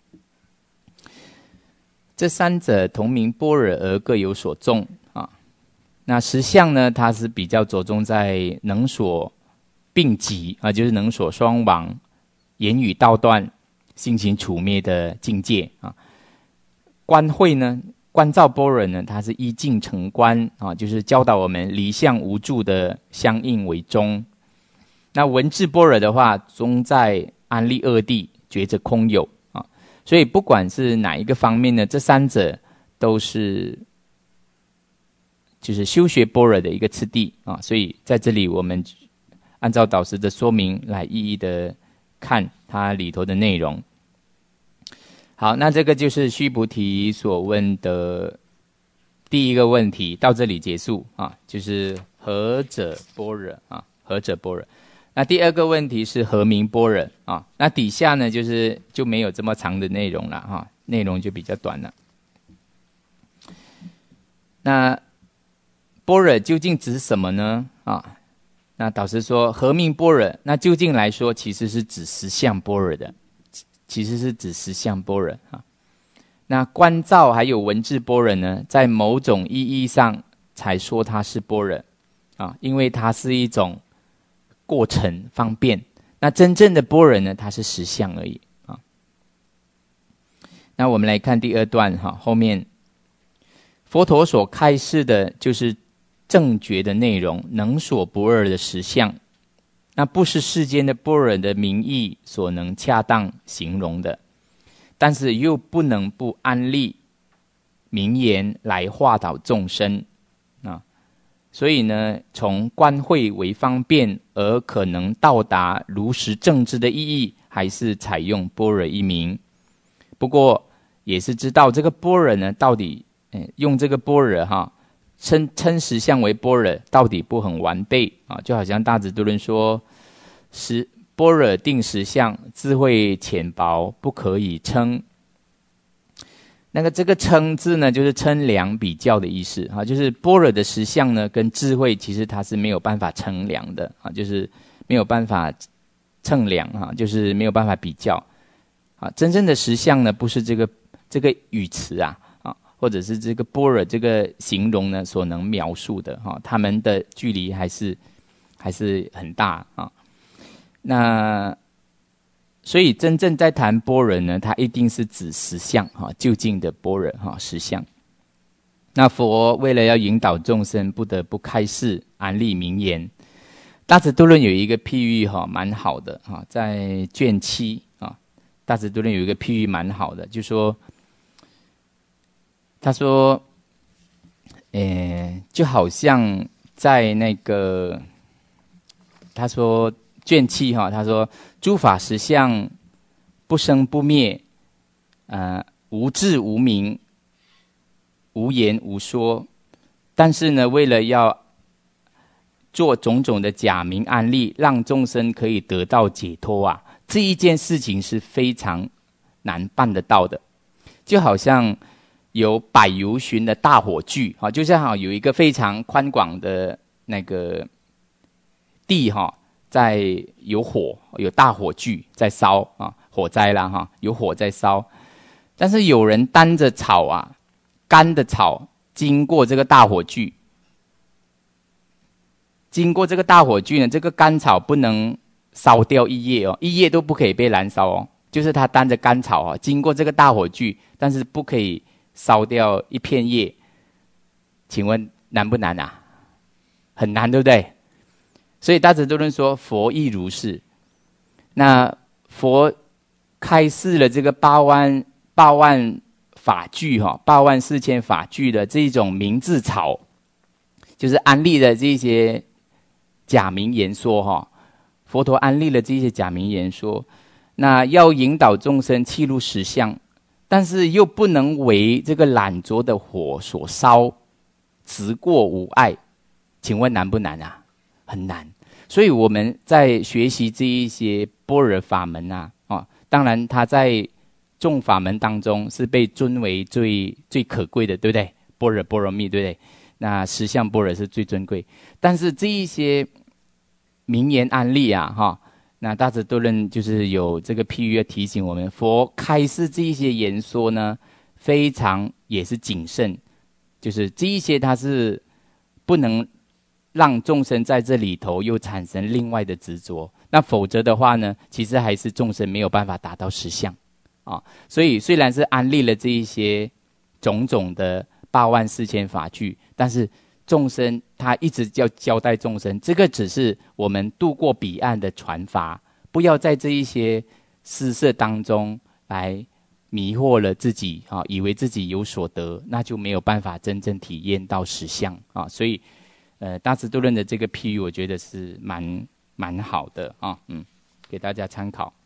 这三者同名般若而各有所重啊。那实相呢，它是比较着重在能所并集啊，就是能所双亡，言语道断，心行处灭的境界啊。观慧呢，观照般若呢，它是依境成观啊，就是教导我们离相无住的相应为宗。那文字般若的话，宗在安立二谛，觉着空有。所以不管是哪一个方面呢，这三者都是就是修学般若的一个次第啊。所以在这里我们按照导师的说明来一一的看它里头的内容。好，那这个就是须菩提所问的第一个问题，到这里结束啊，就是何者般若啊？何者般若？那第二个问题是何名般若啊？那底下呢，就是就没有这么长的内容了哈，内容就比较短了。那般若究竟指什么呢？啊，那导师说何名般若？那究竟来说，其实是指实相般若的，其实是指实相般若啊。那观照还有文字般若呢，在某种意义上才说它是般若啊，因为它是一种过程方便。那真正的般若呢，它是实相而已啊。那我们来看第二段哈，后面佛陀所开示的就是正觉的内容，能所不二的实相，那不是世间的般若的名义所能恰当形容的，但是又不能不安立名言来化导众生啊。所以呢，从观慧为方便而可能到达如实正知的意义，还是采用般若一名。不过也是知道这个般若呢，到底、哎、用这个般若哈，称称实相为般若，到底不很完备啊？就好像大智度论说，实般若定实相，智慧浅薄，不可以称。那个这个称字呢，就是称量比较的意思啊，就是般若的实相呢，跟智慧其实它是没有办法称量的啊，就是没有办法称量啊，就是没有办法比较啊。真正的实相呢，不是这个这个语词啊啊，或者是这个般若这个形容呢所能描述的哈，他们的距离还是还是很大啊。那所以真正在谈般若呢，它一定是指实相哈，究竟的般若哈，实相。那佛为了要引导众生，不得不开示安立名言。大智度论有一个譬喻哈，蛮好的哈，在卷七啊，大智度论有一个譬喻蛮好的，就说他说，呃，就好像在那个他说。卷七哈，他说诸法实相不生不灭呃无智无明，无言无说，但是呢，为了要做种种的假名案例，让众生可以得到解脱啊，这一件事情是非常难办得到的。就好像有百由旬的大火炬啊，就像有一个非常宽广的那个地哈，在有火，有大火炬在烧啊，火灾啦哈，有火在烧，但是有人担着草啊，干的草经过这个大火炬，经过这个大火炬呢，这个干草不能烧掉一叶哦，一叶都不可以被燃烧哦。就是他担着干草啊，经过这个大火炬，但是不可以烧掉一片叶。请问难不难啊？很难，对不对？所以大智度论说，佛亦如是。那佛开示了这个八万八万法炬哈，八万四千法炬的这种名字草，就是安立的这些假名言说哈。佛陀安立了这些假名言说。那要引导众生契入实相，但是又不能为这个懒浊的火所烧，直过无碍。请问难不难啊？很难。所以我们在学习这一些般若法门啊，哦，当然它在众法门当中是被尊为最最可贵的，对不对？般若波罗蜜，对不对？那实相般若是最尊贵，但是这一些名言案例啊，哈、哦。那大智度论就是有这个譬喻要提醒我们，佛开示这一些言说呢，非常也是谨慎，就是这一些它是不能让众生在这里头又产生另外的执着，那否则的话呢，其实还是众生没有办法达到实相啊。所以虽然是安立了这一些种种的八万四千法炬，但是众生他一直要交代众生，这个只是我们渡过彼岸的传法，不要在这一些施设当中来迷惑了自己啊，以为自己有所得，那就没有办法真正体验到实相啊。所以，呃，大智度论的这个譬喻，我觉得是蛮蛮好的啊，嗯，给大家参考。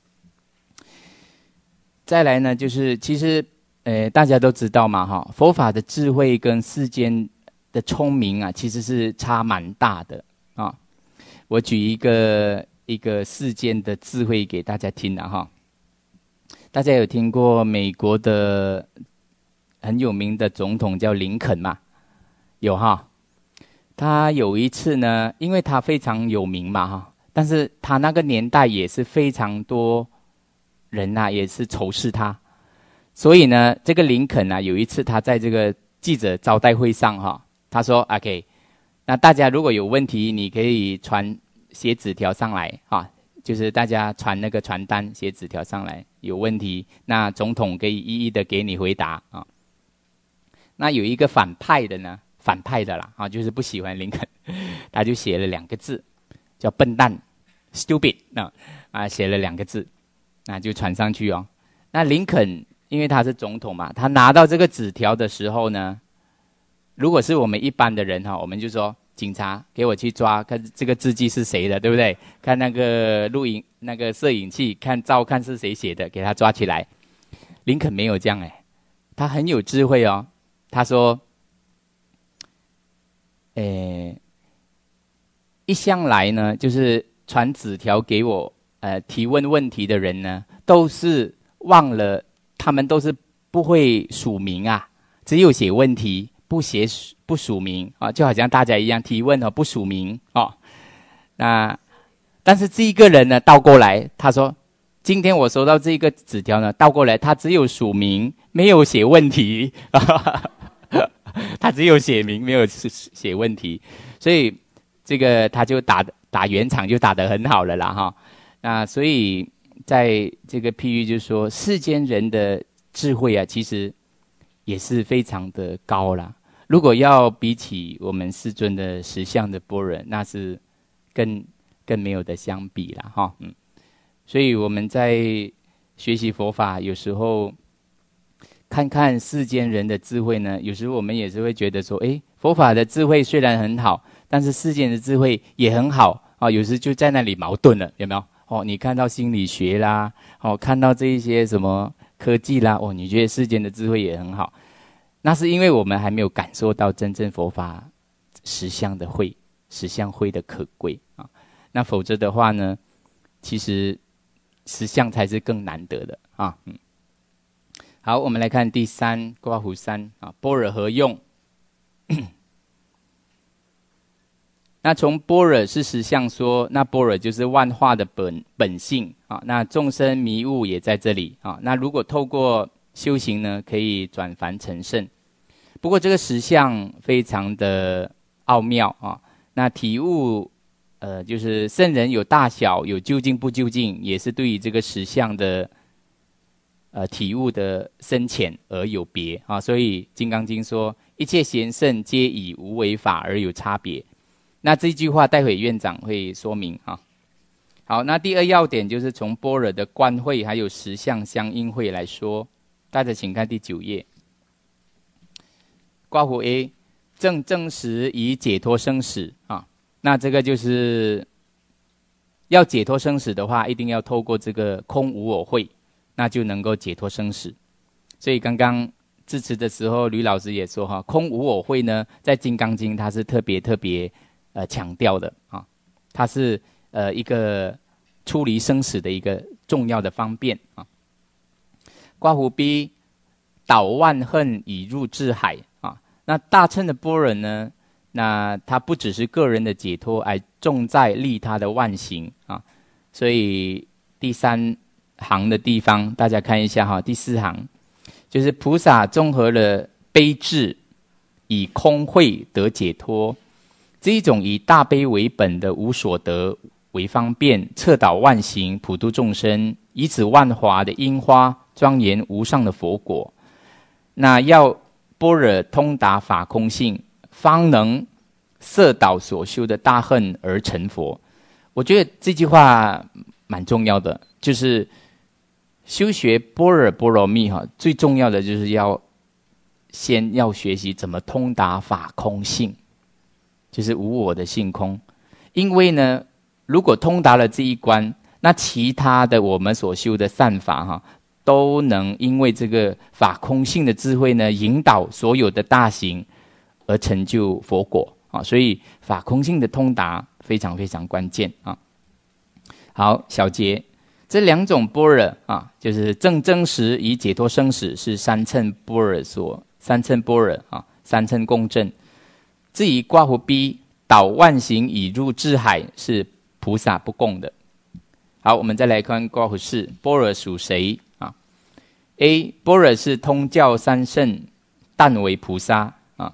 再来呢，就是其实，呃，大家都知道嘛，哈，佛法的智慧跟世间的聪明啊，其实是差蛮大的啊。我举一个一个世间的智慧给大家听了哈。大家有听过美国的很有名的总统叫林肯吗？有哈。他有一次呢，因为他非常有名嘛哈，但是他那个年代也是非常多人啊，也是仇视他。所以呢，这个林肯啊，有一次他在这个记者招待会上哈。他说 ：“OK， 那大家如果有问题，你可以传写纸条上来啊，就是大家传那个传单、写纸条上来，有问题，那总统可以一一的给你回答啊。那有一个反派的呢，反派的啦啊，就是不喜欢林肯，他就写了两个字，叫笨蛋 ，stupid 啊啊，写了两个字，那就传上去哦。那林肯因为他是总统嘛，他拿到这个纸条的时候呢。”如果是我们一般的人哈，我们就说警察给我去抓，看这个字迹是谁的，对不对？看那个录影、那个摄影器，看照看是谁写的，给他抓起来。林肯没有这样哎，他很有智慧哦。他说：“诶，一向来呢，就是传纸条给我，呃，提问问题的人呢，都是忘了，他们都是不会署名啊，只有写问题。”不写不署名啊，就好像大家一样提问哦，不署名哦。那但是这一个人呢，倒过来，他说：“今天我收到这个纸条呢，倒过来，他只有署名，没有写问题，他只有写名，没有写问题，所以这个他就打打圆场就打得很好了啦哈。那所以在这个譬喻就是说，世间人的智慧啊，其实也是非常的高啦。如果要比起我们世尊的实相的般若，那是更更没有的相比啦哈，嗯，所以我们在学习佛法，有时候看看世间人的智慧呢，有时候我们也是会觉得说，诶，佛法的智慧虽然很好，但是世间的智慧也很好啊，有时就在那里矛盾了，有没有？哦，你看到心理学啦，哦，看到这一些什么科技啦，哦，你觉得世间的智慧也很好，那是因为我们还没有感受到真正佛法实相的慧、实相慧的可贵啊。那否则的话呢，其实实相才是更难得的啊。嗯，好，我们来看第三括弧三啊，般若何用？那从般若是实相说，那般若就是万化的本本性啊。那众生迷悟也在这里啊。那如果透过修行呢，可以转凡成圣。不过这个实相非常的奥妙啊。那体悟，呃，就是圣人有大小，有究竟不究竟，也是对于这个实相的呃体悟的深浅而有别啊。所以《金刚经》说，一切贤圣皆以无为法而有差别。那这句话待会院长会说明啊。好，那第二要点就是从般若的观慧还有实相相应慧来说，大家请看第九页，括弧 A， 正证实以解脱生死啊。那这个就是要解脱生死的话，一定要透过这个空无我慧，那就能够解脱生死。所以刚刚致辞的时候，吕老师也说哈，空无我慧呢，在《金刚经》它是特别特别呃强调的啊，它是呃一个出离生死的一个重要的方便啊。括弧 B， 导万恨以入智海啊。那大乘的般若呢，那它不只是个人的解脱，而重在利他的万行啊。所以第三行的地方，大家看一下哈，第四行就是菩萨综合了悲智，以空慧得解脱。这一种以大悲为本的无所得为方便，彻导万行，普度众生，以此万华的樱花，庄严无上的佛果。那要般若通达法空性，方能摄导所修的大恨而成佛。我觉得这句话蛮重要的，就是修学般若波罗蜜哈，最重要的就是要先要学习怎么通达法空性，就是无我的性空。因为呢，如果通达了这一关，那其他的我们所修的善法哈，都能因为这个法空性的智慧呢，引导所有的大行而成就佛果啊。所以法空性的通达非常非常关键啊。好，小结，这两种般若啊，就是正真实以解脱生死，是三乘般若所三乘般若啊，三乘共振。至于括弧 B， 导万行以入智海，是菩萨不共的。好，我们再来看括弧四，般若属谁啊 ？A， 般若是通教三圣，但为菩萨啊。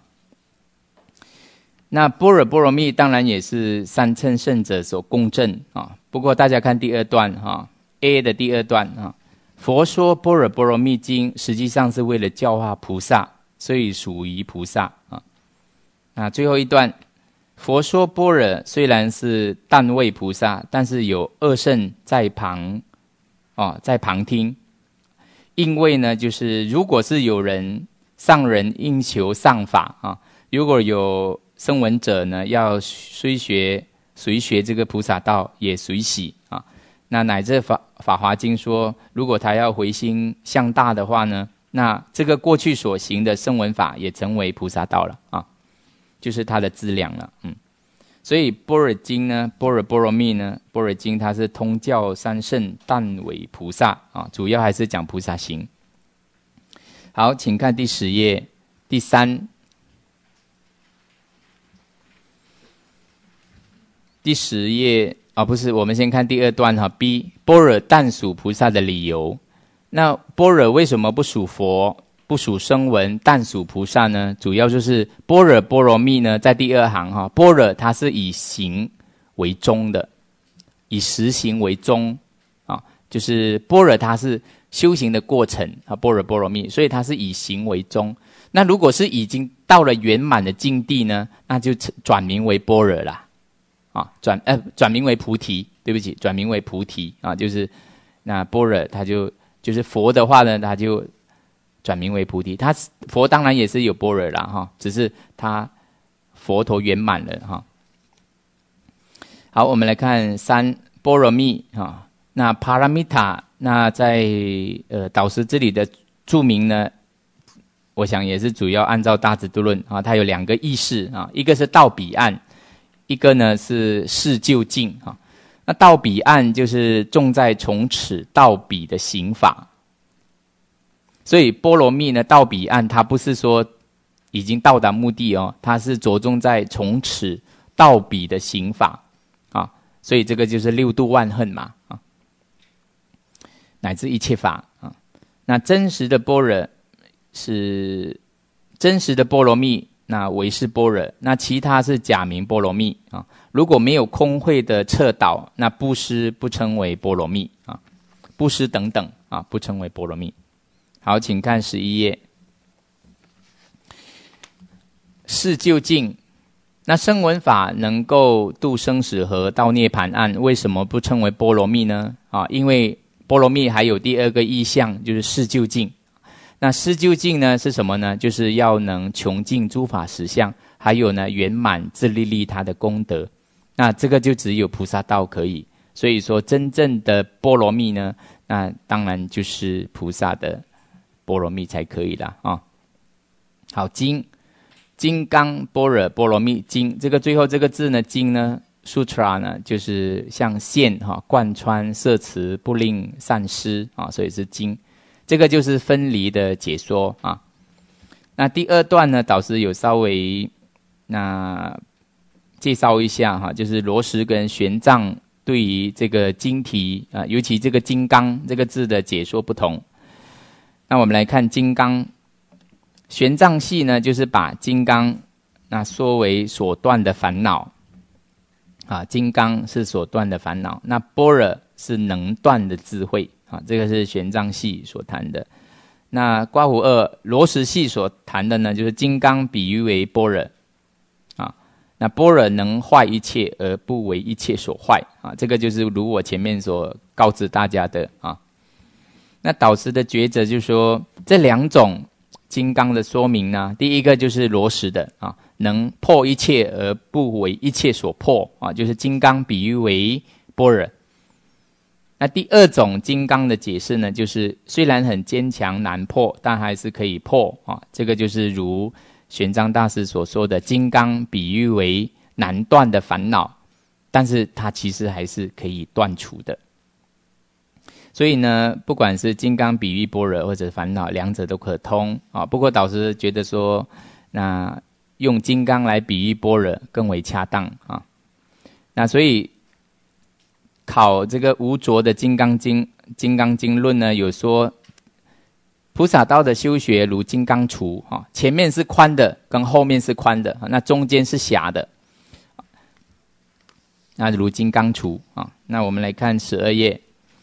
那般若波罗蜜当然也是三乘圣者所共振啊。不过大家看第二段哈 ，A 的第二段啊，佛说般若波罗蜜经，实际上是为了教化菩萨，所以属于菩萨啊。那最后一段，佛说般若虽然是但为菩萨，但是有二圣在旁，哦，在旁听。因为呢，就是如果是有人上人应求上法啊，如果有声闻者呢，要虽学随学这个菩萨道，也随喜啊。那乃至法法华经说，如果他要回心向大的话呢，那这个过去所行的声闻法也成为菩萨道了啊。就是它的资粮了，嗯，所以般若经呢，般若波罗蜜呢，般若经它是通教三圣，但为菩萨啊，主要还是讲菩萨行。好，请看第十页第三，第十页啊，不是，我们先看第二段哈 ，B 般若但属菩萨的理由。那般若为什么不属佛？不属声闻，但属菩萨呢？主要就是般若波罗蜜呢，在第二行哈，般若它是以行为宗的，以实行为宗啊，就是般若它是修行的过程啊，般若波罗蜜，所以它是以行为宗。那如果是已经到了圆满的境地呢，那就转名为般若啦，啊，转呃转名为菩提，对不起，转名为菩提啊，就是那般若它就就是佛的话呢，它就转名为菩提。他佛当然也是有般若啦哈，只是他佛陀圆满了哈。好，我们来看三般若蜜哈。那 Paramita 那在呃导师这里的注明呢，我想也是主要按照大智度论啊，它有两个意识啊，一个是到彼岸，一个呢是事就近啊。那到彼岸就是重在从此到彼的行法，所以波罗蜜呢到彼岸，它不是说已经到达目的哦，它是着重在从此到彼的行法啊，所以这个就是六度万恨嘛啊，乃至一切法啊。那真实的般若是真实的波罗蜜，那为是般若，那其他是假名波罗蜜啊。如果没有空慧的彻导，那布施不称为波罗蜜啊，布施等等啊不称为波罗蜜。好，请看十一页。事就近，那声闻法能够度生死河到涅盘岸，为什么不称为波罗蜜呢？啊，因为波罗蜜还有第二个意象，就是事就近。那事就近呢是什么呢？就是要能穷尽诸法实相，还有呢圆满自利利他的功德。那这个就只有菩萨道可以。所以说真正的波罗蜜呢，那当然就是菩萨的波罗蜜才可以啦啊。好，经金刚般若波罗蜜经，这个最后这个字呢，经呢 ，sutra 呢，就是像线哈、啊，贯穿摄持，不令散失啊，所以是经。这个就是分离的解说啊。那第二段呢，导师有稍微那介绍一下哈、啊，就是罗什跟玄奘对于这个经题啊，尤其这个金刚这个字的解说不同。那我们来看金刚。玄奘系呢，就是把金刚那说为所断的烦恼啊，金刚是所断的烦恼，那般若是能断的智慧啊，这个是玄奘系所谈的。那刮胡二罗什系所谈的呢，就是金刚比喻为般若啊，那般若能坏一切而不为一切所坏啊，这个就是如我前面所告知大家的啊。那导师的抉择就是说，这两种金刚的说明呢，第一个就是罗什的啊，能破一切而不为一切所破啊，就是金刚比喻为般若。那第二种金刚的解释呢，就是虽然很坚强难破，但还是可以破啊，这个就是如玄奘大师所说的，金刚比喻为难断的烦恼，但是它其实还是可以断除的。所以呢，不管是金刚比喻般若或者烦恼，两者都可通啊。不过导师觉得说，那用金刚来比喻般若更为恰当啊。那所以考这个无着的《金刚经》《金刚经论》呢，有说菩萨道的修学如金刚杵啊，前面是宽的，跟后面是宽的，那中间是狭的，那如金刚杵啊。那我们来看十二页。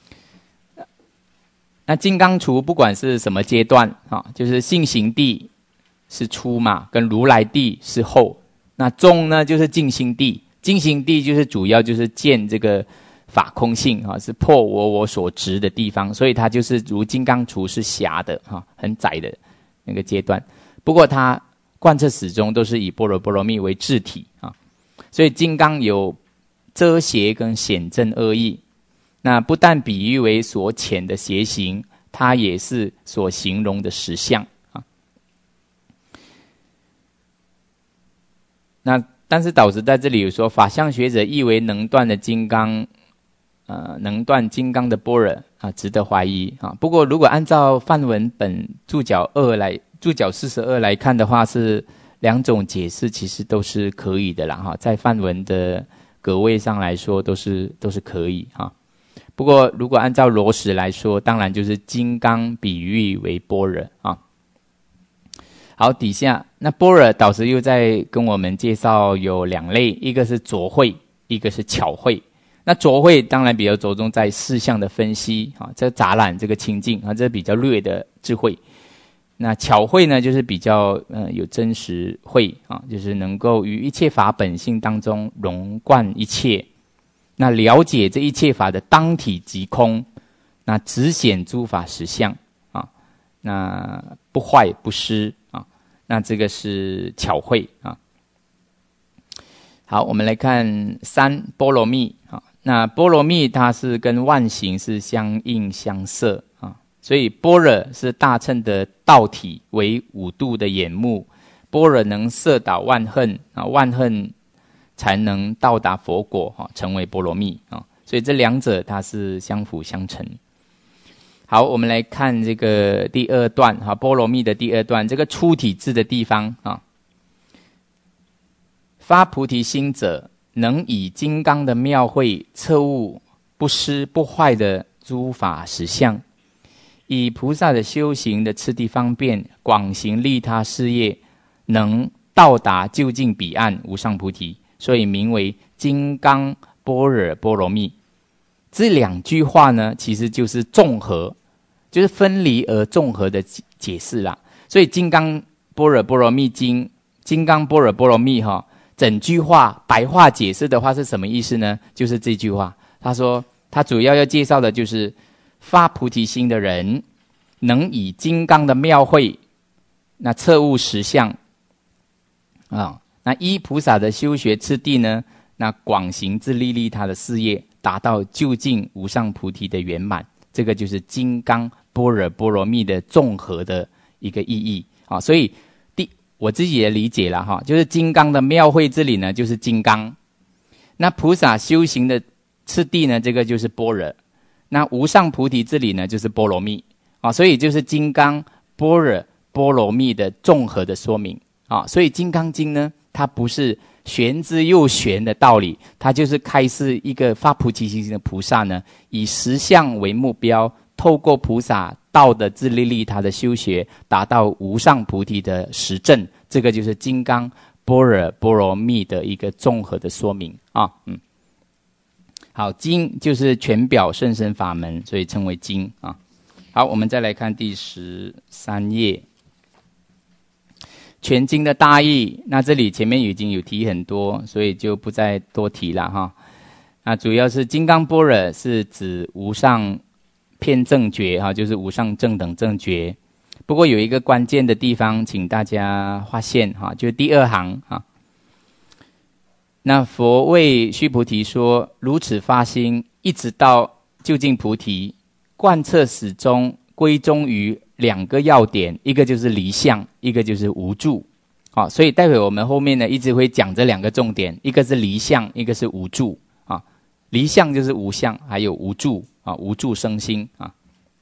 那金刚杵不管是什么阶段啊，就是性行地是初嘛，跟如来地是后。那中呢就是净心地，净心地就是主要就是见这个法空性啊，是破我我所执的地方，所以它就是如金刚杵是狭的哈，很窄的那个阶段。不过它贯彻始终都是以般若波罗蜜为智体啊，所以金刚有遮邪跟显正二义。那不但比喻为所遣的邪行，它也是所形容的实相啊。那但是导师在这里有说，法相学者意为能断的金刚，呃，能断金刚的般若啊，值得怀疑啊。不过如果按照梵文本注脚二来注脚四十二来看的话，是两种解释其实都是可以的啦哈，在梵文的格位上来说都是都是可以哈。不过如果按照罗什来说，当然就是金刚比喻为般若啊。好，底下那般若导师又在跟我们介绍有两类，一个是着慧，一个是巧慧。那着慧当然比较着重在事项的分析啊，这个杂览这个清净啊，这比较略的智慧。那巧慧呢，就是比较呃有真实慧啊，就是能够于一切法本性当中融贯一切。那了解这一切法的当体即空，那直显诸法实相啊，那不坏不失啊，那这个是巧慧啊。好，我们来看三波罗蜜啊。 那波罗蜜它是跟万行是相应相摄啊，所以般若是大乘的道体，为五度的眼目，般若能摄导万恨啊，万恨才能到达佛果啊，成为波罗蜜啊，所以这两者它是相辅相成。好，我们来看这个第二段哈，波罗蜜的第二段，这个出体字的地方啊，发菩提心者，能以金刚的妙慧彻悟不失不坏的诸法实相，以菩萨的修行的次第方便，广行利他事业，能到达究竟彼岸无上菩提，所以名为金刚般若波罗蜜。这两句话呢，其实就是综合，就是分离而综合的解释啦。所以金刚般若波罗蜜经，金刚般若波罗蜜哈，整句话白话解释的话是什么意思呢？就是这句话，他说他主要要介绍的就是发菩提心的人，能以金刚的妙慧，那彻悟实相啊，那依菩萨的修学次第呢，那广行自利利他的事业，达到究竟无上菩提的圆满。这个就是金刚般若波罗蜜的综合的一个意义啊。所以第我自己的理解啦哈，就是金刚的妙慧这里呢就是金刚，那菩萨修行的次第呢，这个就是般若，那无上菩提这里呢就是波罗蜜啊。所以就是金刚般若波罗蜜的综合的说明啊。所以金刚经呢，它不是玄之又玄的道理，它就是开示一个发菩提心的菩萨呢，以实相为目标，透过菩萨道的自利利他的修学，达到无上菩提的实证。这个就是金刚般若波罗蜜的一个综合的说明啊。嗯，好，经就是全表甚深法门，所以称为经啊。好，我们再来看第十三页。全经的大意，那这里前面已经有提很多，所以就不再多提了哈。那主要是金刚般若是指无上遍正觉哈，就是无上正等正觉。不过有一个关键的地方，请大家发现哈，就是第二行哈。那佛为须菩提说，如此发心，一直到究竟菩提，贯彻始终，归宗于两个要点，一个就是离相，一个就是无住。好，所以待会我们后面呢一直会讲这两个重点，一个是离相，一个是无住啊。离相就是无相，还有无住啊，无住生心啊。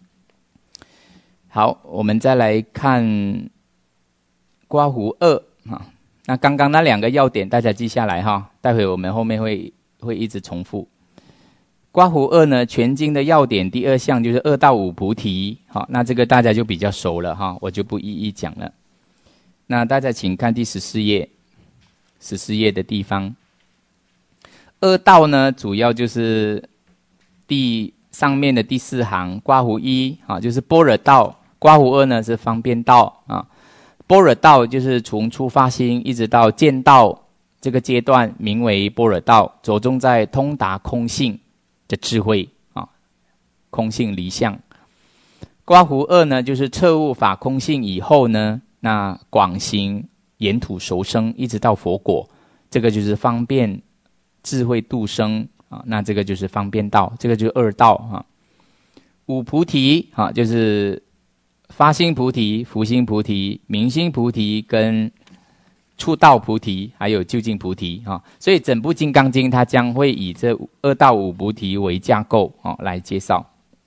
好，我们再来看刮胡二啊。那刚刚那两个要点大家记下来哈，待会我们后面会会一直重复。刮胡二呢，全经的要点第二项就是二到五菩提，好，那这个大家就比较熟了哈，我就不一一讲了。那大家请看第十四页，十四页的地方，二道呢，主要就是第上面的第四行，刮胡一啊，就是般若道；刮胡二呢是方便道啊。般若道就是从初发心一直到见道这个阶段，名为般若道，着重在通达空性的智慧啊，空性离相。刮胡二呢，就是彻悟法空性以后呢，那广行沿途熟生，一直到佛果，这个就是方便智慧度生啊，那这个就是方便道，这个就是二道啊。五菩提啊，就是发心菩提、福心菩提、明心菩提跟触道菩提，还有究竟菩提啊，所以整部《金刚经》它将会以这二到五菩提为架构啊来介绍。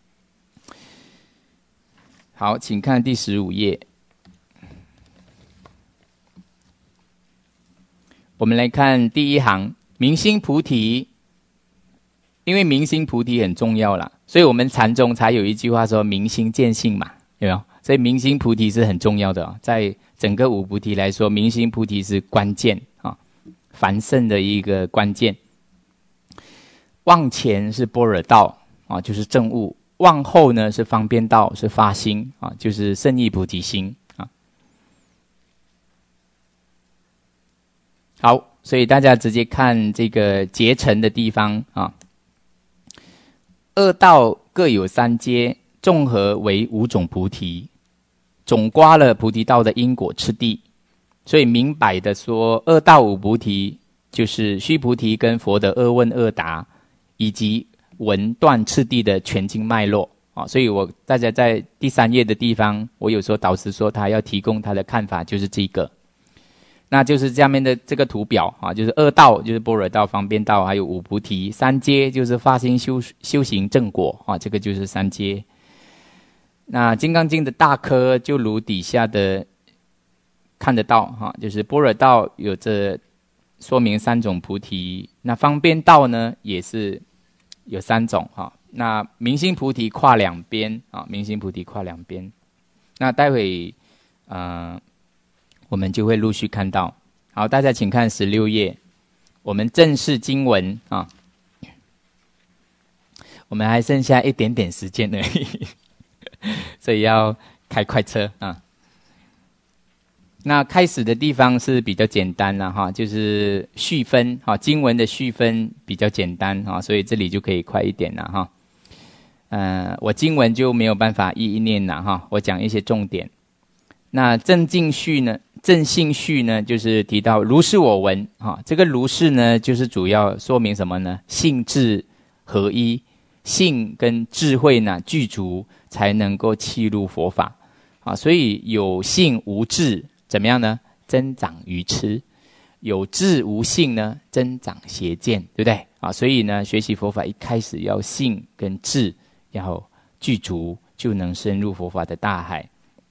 好，请看第十五页。我们来看第一行，明心菩提。因为明心菩提很重要啦，所以我们禅宗才有一句话说明心见性嘛，有没有？所以明心菩提是很重要的，在整个五菩提来说，明心菩提是关键啊，凡圣的一个关键。往前是般若道啊，就是正悟；往后呢是方便道，是发心啊，就是圣意菩提心啊。好，所以大家直接看这个结成的地方啊。二道各有三阶，综合为五种菩提，总刮了菩提道的因果次第。所以明摆的说，二到五菩提就是须菩提跟佛的二问二答， 以及文段次第的全经脉络啊。所以我大家在第三页的地方，我有时候导师说他要提供他的看法，就是这个。那就是下面的这个图表啊，就是二道就是般若道、方便道，还有五菩提；三阶就是发心修修行正果啊，这个就是三阶。那《金刚经》的大科就如底下的看得到哈，就是般若道有着说明三种菩提，那方便道呢也是有三种哈。那明心菩提跨两边啊，明心菩提跨两边。那待会呃。我们就会陆续看到。好，大家请看十六页，我们正式经文啊。我们还剩下一点点时间而已，所以要开快车啊。那开始的地方是比较简单了哈，就是序分哈，经文的序分比较简单哈，所以这里就可以快一点了哈。呃，我经文就没有办法一一念了哈，我讲一些重点。那正境序呢？正性序呢，就是提到如是我闻啊，这个如是呢，就是主要说明什么呢？性智合一，性跟智慧呢具足，才能够契入佛法啊。所以有性无智怎么样呢？增长愚痴；有智无性呢，增长邪见，对不对啊？所以呢，学习佛法一开始要性跟智要具足，就能深入佛法的大海。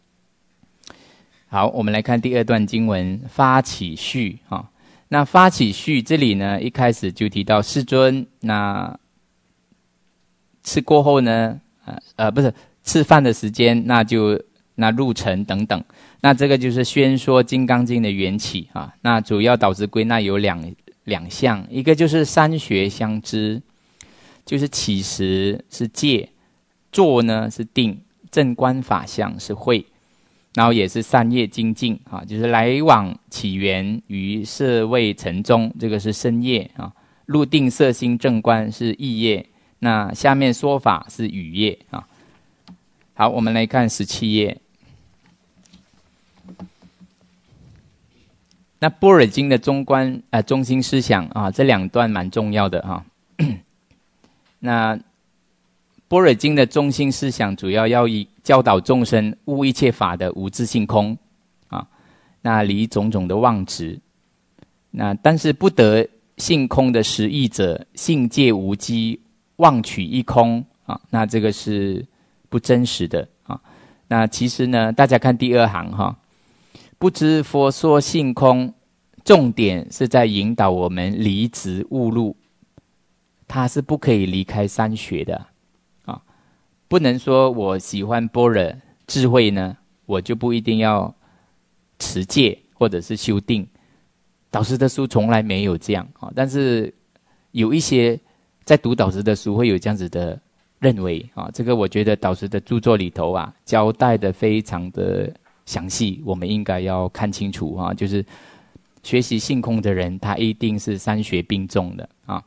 好，我们来看第二段经文发起序啊。那发起序这里呢，一开始就提到世尊，那吃过后呢，呃呃不是吃饭的时间，那就那入城等等。那这个就是宣说《金刚经》的缘起啊。那主要导师归纳有两两项，一个就是三学相知，就是起时是戒，坐呢是定，正观法相是慧。然后也是三业精进啊，就是来往起源于色味尘中，这个是身业啊；入定色心正观是意业。那下面说法是语业啊。好，我们来看十七页。那般若经的中观呃中心思想啊，这两段蛮重要的哈、啊。那般若经的中心思想主要要以教导众生悟一切法的无自性空啊，那离种种的妄执，那但是不得性空的实义者，性界无机，妄取一空啊，那这个是不真实的啊。那其实呢，大家看第二行哈，不知佛说性空，重点是在引导我们离执悟入，它是不可以离开三学的。不能说我喜欢般若智慧呢，我就不一定要持戒或者是修定。导师的书从来没有这样啊，但是有一些在读导师的书会有这样子的认为啊，这个我觉得导师的著作里头啊交代的非常的详细，我们应该要看清楚啊，就是学习性空的人，他一定是三学并重的啊。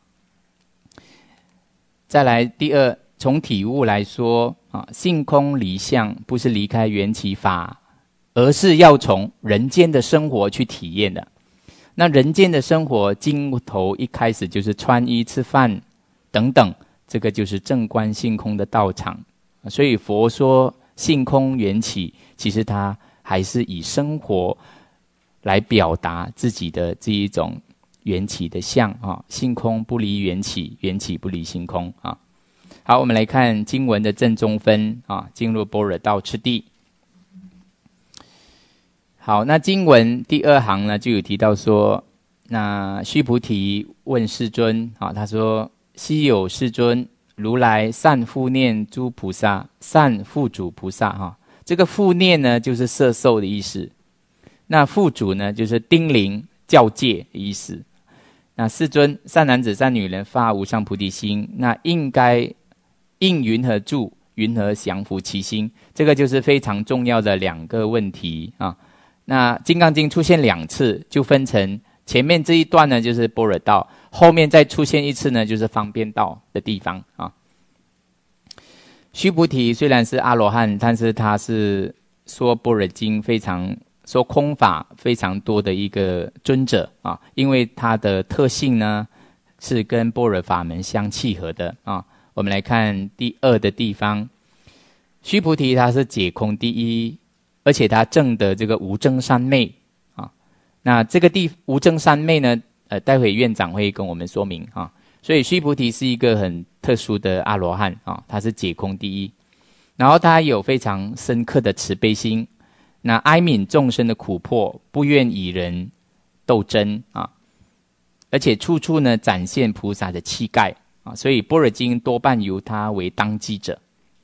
再来第二。从体悟来说啊，性空离相不是离开缘起法，而是要从人间的生活去体验的。那人间的生活经头一开始就是穿衣吃饭等等，这个就是正观性空的道场。所以佛说性空缘起，其实它还是以生活来表达自己的这一种缘起的相啊，性空不离缘起，缘起不离性空啊。好，我们来看经文的正中分啊，进入般若道次第。好，那经文第二行呢，就有提到说，那须菩提问世尊啊，他说：昔有世尊，如来善护念诸菩萨，善护主菩萨哈、啊。这个护念呢，就是摄受的意思；那护主呢，就是叮咛教戒的意思。那世尊，善男子、善女人发无上菩提心，那应该应云何住，云何降伏其心？这个就是非常重要的两个问题啊。那《金刚经》出现两次，就分成前面这一段呢，就是般若道；后面再出现一次呢，就是方便道的地方啊。须菩提虽然是阿罗汉，但是他是说般若经非常说空法非常多的一个尊者啊，因为他的特性呢是跟般若法门相契合的啊。我们来看第二的地方，须菩提他是解空第一，而且他证的这个无争三昧啊。那这个地无争三昧呢，呃，待会院长会跟我们说明啊。所以须菩提是一个很特殊的阿罗汉啊，他是解空第一，然后他有非常深刻的慈悲心，那哀悯众生的苦迫，不愿与人斗争啊，而且处处呢展现菩萨的气概啊，所以般若经多半由他为当机者。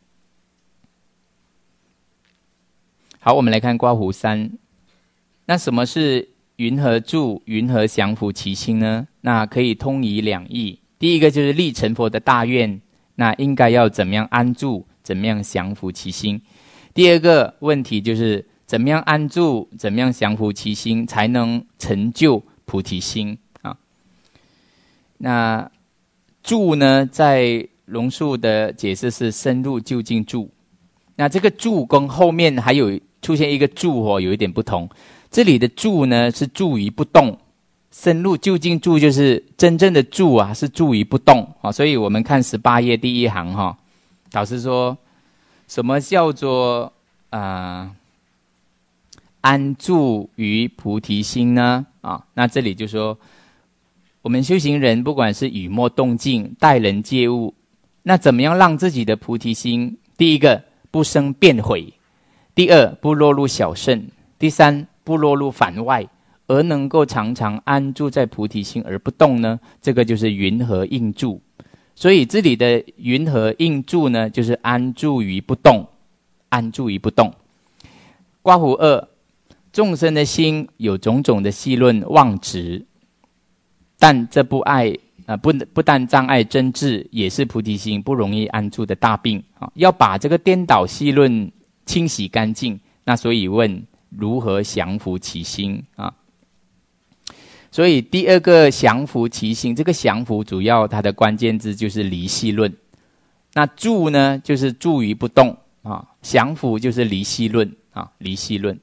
好，我们来看刮胡三。那什么是云何住、云何降伏其心呢？那可以通以两义。第一个就是立成佛的大愿，那应该要怎么样安住，怎么样降伏其心。第二个问题就是怎么样安住，怎么样降伏其心，才能成就菩提心啊？那住呢，在龙树的解释是深入究竟住。那这个住跟后面还有出现一个住哦，有一点不同。这里的住呢是住于不动，深入究竟住就是真正的住啊，是住于不动啊。所以我们看十八页第一行哈，导师说什么叫做啊、呃、安住于菩提心呢？啊，那这里就说我们修行人不管是语默动静、待人接物，那怎么样让自己的菩提心，第一个不生变毁，第二不落入小圣，第三不落入反外，而能够常常安住在菩提心而不动呢？这个就是云何应住。所以这里的云何应住呢，就是安住于不动，安住于不动。刮胡二，众生的心有种种的戏论妄执，但这不爱呃不不但障碍真智，也是菩提心不容易安住的大病啊！要把这个颠倒戏论清洗干净，那所以问如何降伏其心啊？所以第二个降伏其心，这个降伏主要它的关键字就是离戏论。那住呢，就是住于不动啊；降伏就是离戏论啊，离戏论。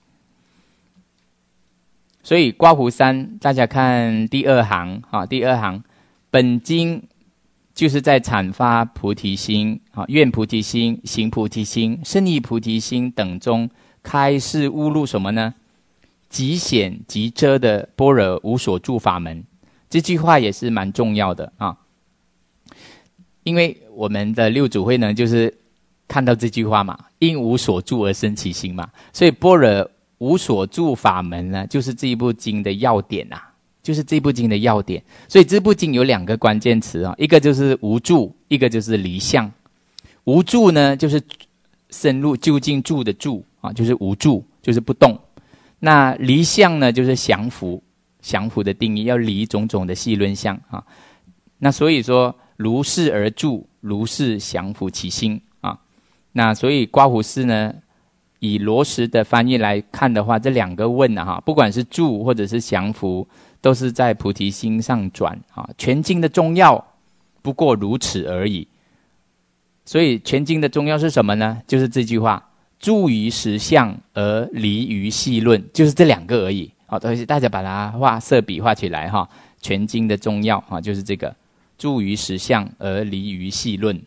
所以刮胡三，大家看第二行啊，第二行，本经就是在阐发菩提心啊，愿菩提心、行菩提心、胜义菩提心等中开示悟入什么呢？极显极遮的般若无所住法门。这句话也是蛮重要的啊，因为我们的六祖慧能就是看到这句话嘛，因无所住而生其心嘛，所以般若无所住法门呢，就是这一部经的要点啊，就是这部经的要点。所以这部经有两个关键词啊，一个就是无住，一个就是离相。无住呢，就是深入究竟住的住啊，就是无住，就是不动。那离相呢，就是降伏，降伏的定义要离种种的戏论相啊。那所以说，如是而住，如是降伏其心啊。那所以刮胡师呢，以罗什的翻译来看的话，这两个问啊，哈，不管是住或者是降伏，都是在菩提心上转啊。全经的中要不过如此而已。所以全经的中要是什么呢？就是这句话：住于实相而离于戏论，就是这两个而已。好，大家把它画色笔画起来哈。全经的中要啊，就是这个：住于实相而离于戏论。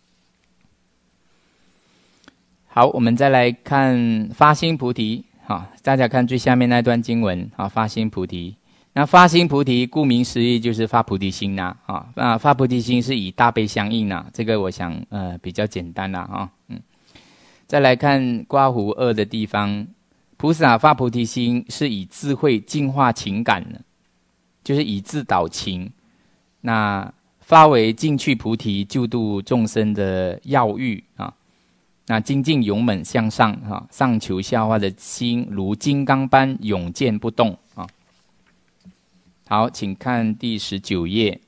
好，我们再来看发心菩提。好，大家看最下面那段经文啊，发心菩提。那发心菩提，顾名思义就是发菩提心呐啊。那发菩提心是以大悲相应呐，这个我想呃比较简单啦啊。嗯，再来看刮胡二的地方，菩萨发菩提心是以智慧净化情感的，就是以智导情。那发为尽去菩提救度众生的要欲啊。那精进勇猛向上啊，上求下化的心如金刚般永健不动啊。好，请看第十九页。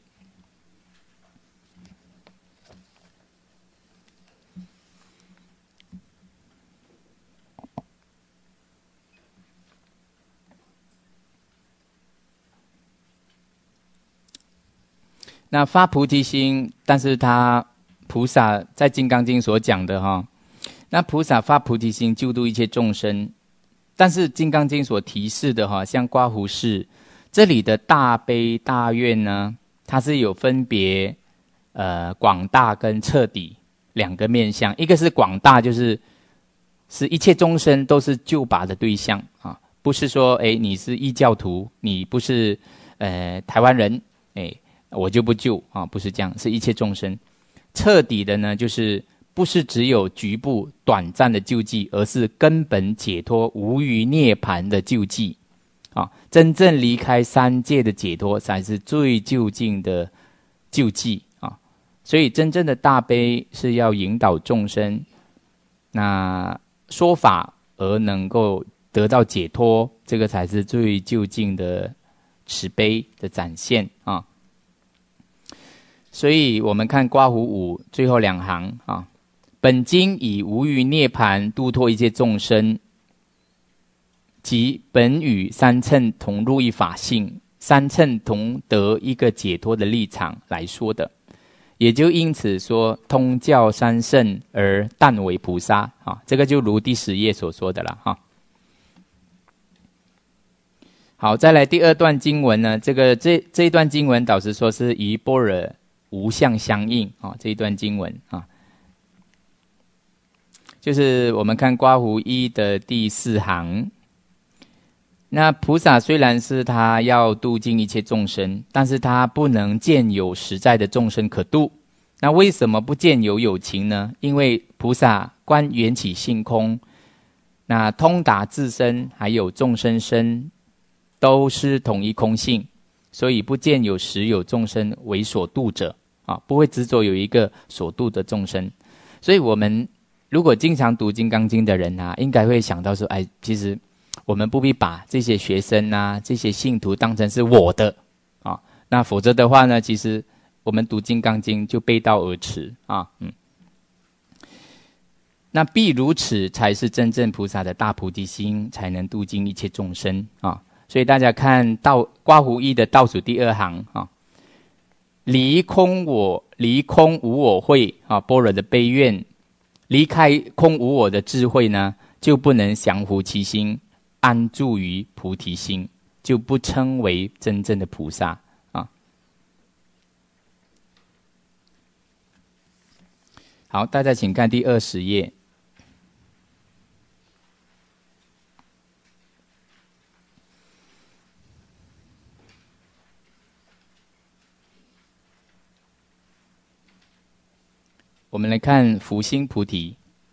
那发菩提心，但是他菩萨在《金刚经》所讲的哈，那菩萨发菩提心救度一切众生，但是《金刚经》所提示的哈，像刮胡式这里的大悲大愿呢， 它是有分别呃广大跟彻底两个面向。一个是广大，就是是一切众生都是救拔的对象啊，不是说哎你是异教徒，你不是呃台湾人，哎我就不救啊，不是这样，是一切众生。彻底的呢，就是不是只有局部短暂的救济，而是根本解脱无余涅槃的救济啊！真正离开三界的解脱，才是最究竟的救济啊！所以真正的大悲是要引导众生，那说法而能够得到解脱，这个才是最究竟的慈悲的展现啊！所以我们看刮胡五最后两行啊，本经以无余涅槃度脱一切众生，即本与三乘同入一法性，三乘同得一个解脱的立场来说的，也就因此说通教三乘而但为菩萨啊，这个就如第十页所说的了哈。好，再来第二段经文呢，这个这这一段经文导师说是与般若无相相应啊，这一段经文啊，就是我们看刮胡一的第四行。那菩萨虽然是他要度尽一切众生，但是他不能见有实在的众生可度。那为什么不见有有情呢？因为菩萨观缘起性空，那通达自身还有众生身都是统一空性，所以不见有实有众生为所度者啊，不会执着有一个所度的众生。所以我们如果经常读《金刚经》的人啊，应该会想到说，哎，其实我们不必把这些学生啊、这些信徒当成是我的啊，那否则的话呢，其实我们读《金刚经》就背道而驰啊。嗯，那必如此，才是真正菩萨的大菩提心，才能度尽一切众生啊。所以大家看到刮胡一的倒数第二行啊，离空我，离空无我慧啊，般若的悲愿，离开空无我的智慧呢，就不能降伏其心，安住于菩提心，就不称为真正的菩萨啊。好，大家请看第二十页。我们来看福心菩提。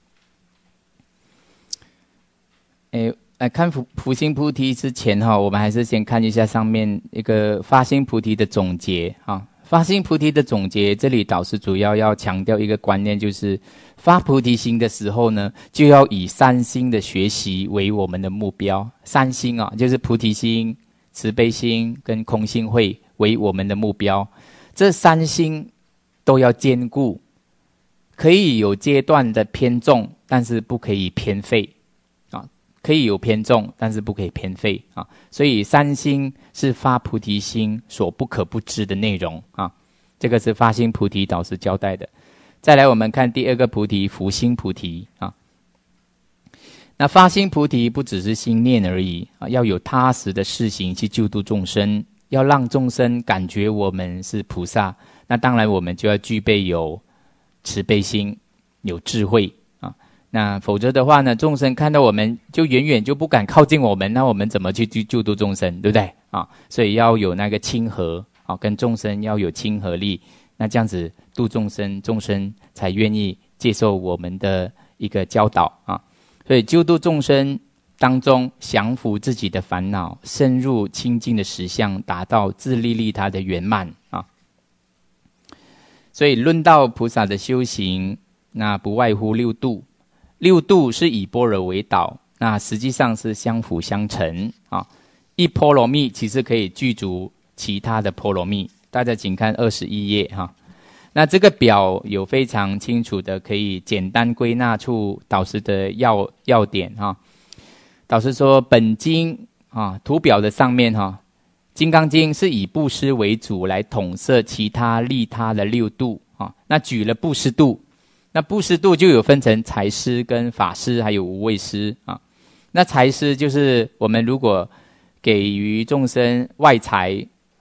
诶，来看福福心菩提之前哈，我们还是先看一下上面一个发心菩提的总结啊。发心菩提的总结，这里导师主要要强调一个观念，就是发菩提心的时候呢，就要以三心的学习为我们的目标。三心啊，就是菩提心、慈悲心跟空性慧为我们的目标。这三心都要兼顾。可以有阶段的偏重，但是不可以偏废啊！可以有偏重，但是不可以偏废啊！所以三心是发菩提心所不可不知的内容啊！这个是发心菩提导师交代的。再来，我们看第二个菩提，福心菩提啊。那发心菩提不只是心念而已啊，要有踏实的事行去救度众生，要让众生感觉我们是菩萨。那当然，我们就要具备有慈悲心，有智慧啊，那否则的话呢，众生看到我们就远远就不敢靠近我们，那我们怎么去救度众生，对不对啊？所以要有那个亲和啊，跟众生要有亲和力，那这样子度众生，众生才愿意接受我们的一个教导啊。所以救度众生当中，降服自己的烦恼，深入清净的实相，达到自利利他的圆满啊。所以论到菩萨的修行，那不外乎六度。六度是以般若为导，那实际上是相辅相成啊。一波罗蜜其实可以具足其他的波罗蜜。大家请看二十一页哈。那这个表有非常清楚的，可以简单归纳出导师的要要点哈。导师说，本经啊图表的上面哈。金刚经是以布施为主来统摄其他利他的六度啊，那举了布施度，那布施度就有分成财施跟法施还有无畏施啊。那财施就是我们如果给予众生外财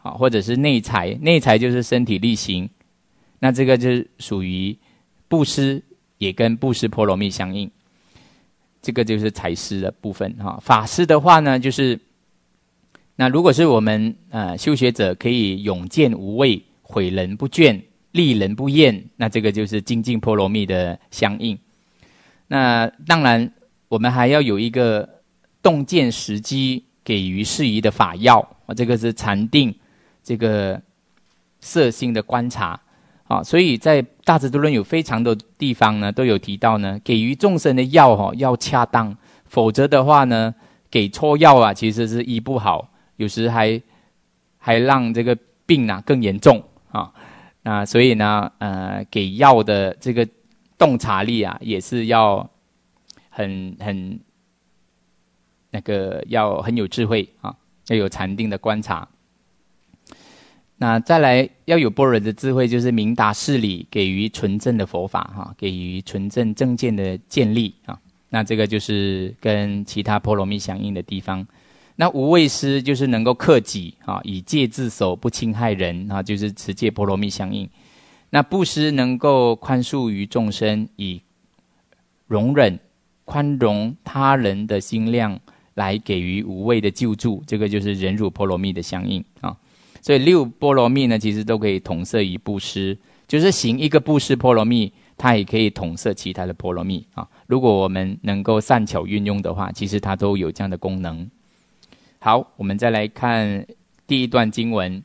啊，或者是内财，内财就是身体力行，那这个就是属于布施，也跟布施波罗蜜相应。这个就是财施的部分哈。法施的话呢，就是那如果是我们呃修学者可以永见无畏，毁人不倦，利人不厌，那这个就是精进波罗蜜的相应。那当然我们还要有一个洞见时机，给予适宜的法要，这个是禅定这个色心的观察啊。所以在大智度论有非常多地方呢都有提到呢，给予众生的药哦要恰当，否则的话呢给错药啊其实是医不好，有时还还让这个病啊更严重啊。那所以呢呃给药的这个洞察力啊也是要很很那个要很有智慧啊，要有禅定的观察。那再来要有般若的智慧，就是明达事理，给予纯正的佛法哈，给予纯正正见的建立啊。那这个就是跟其他波罗蜜相应的地方。那无畏施就是能够克己啊，以戒自守，不侵害人啊，就是持戒波罗蜜相应。那布施能够宽恕于众生，以容忍宽容他人的心量来给予无畏的救助，这个就是忍辱波罗蜜的相应啊。所以六波罗蜜呢，其实都可以统摄于布施，就是行一个布施波罗蜜，它也可以统摄其他的波罗蜜啊。如果我们能够善巧运用的话，其实它都有这样的功能。好，我们再来看第一段经文。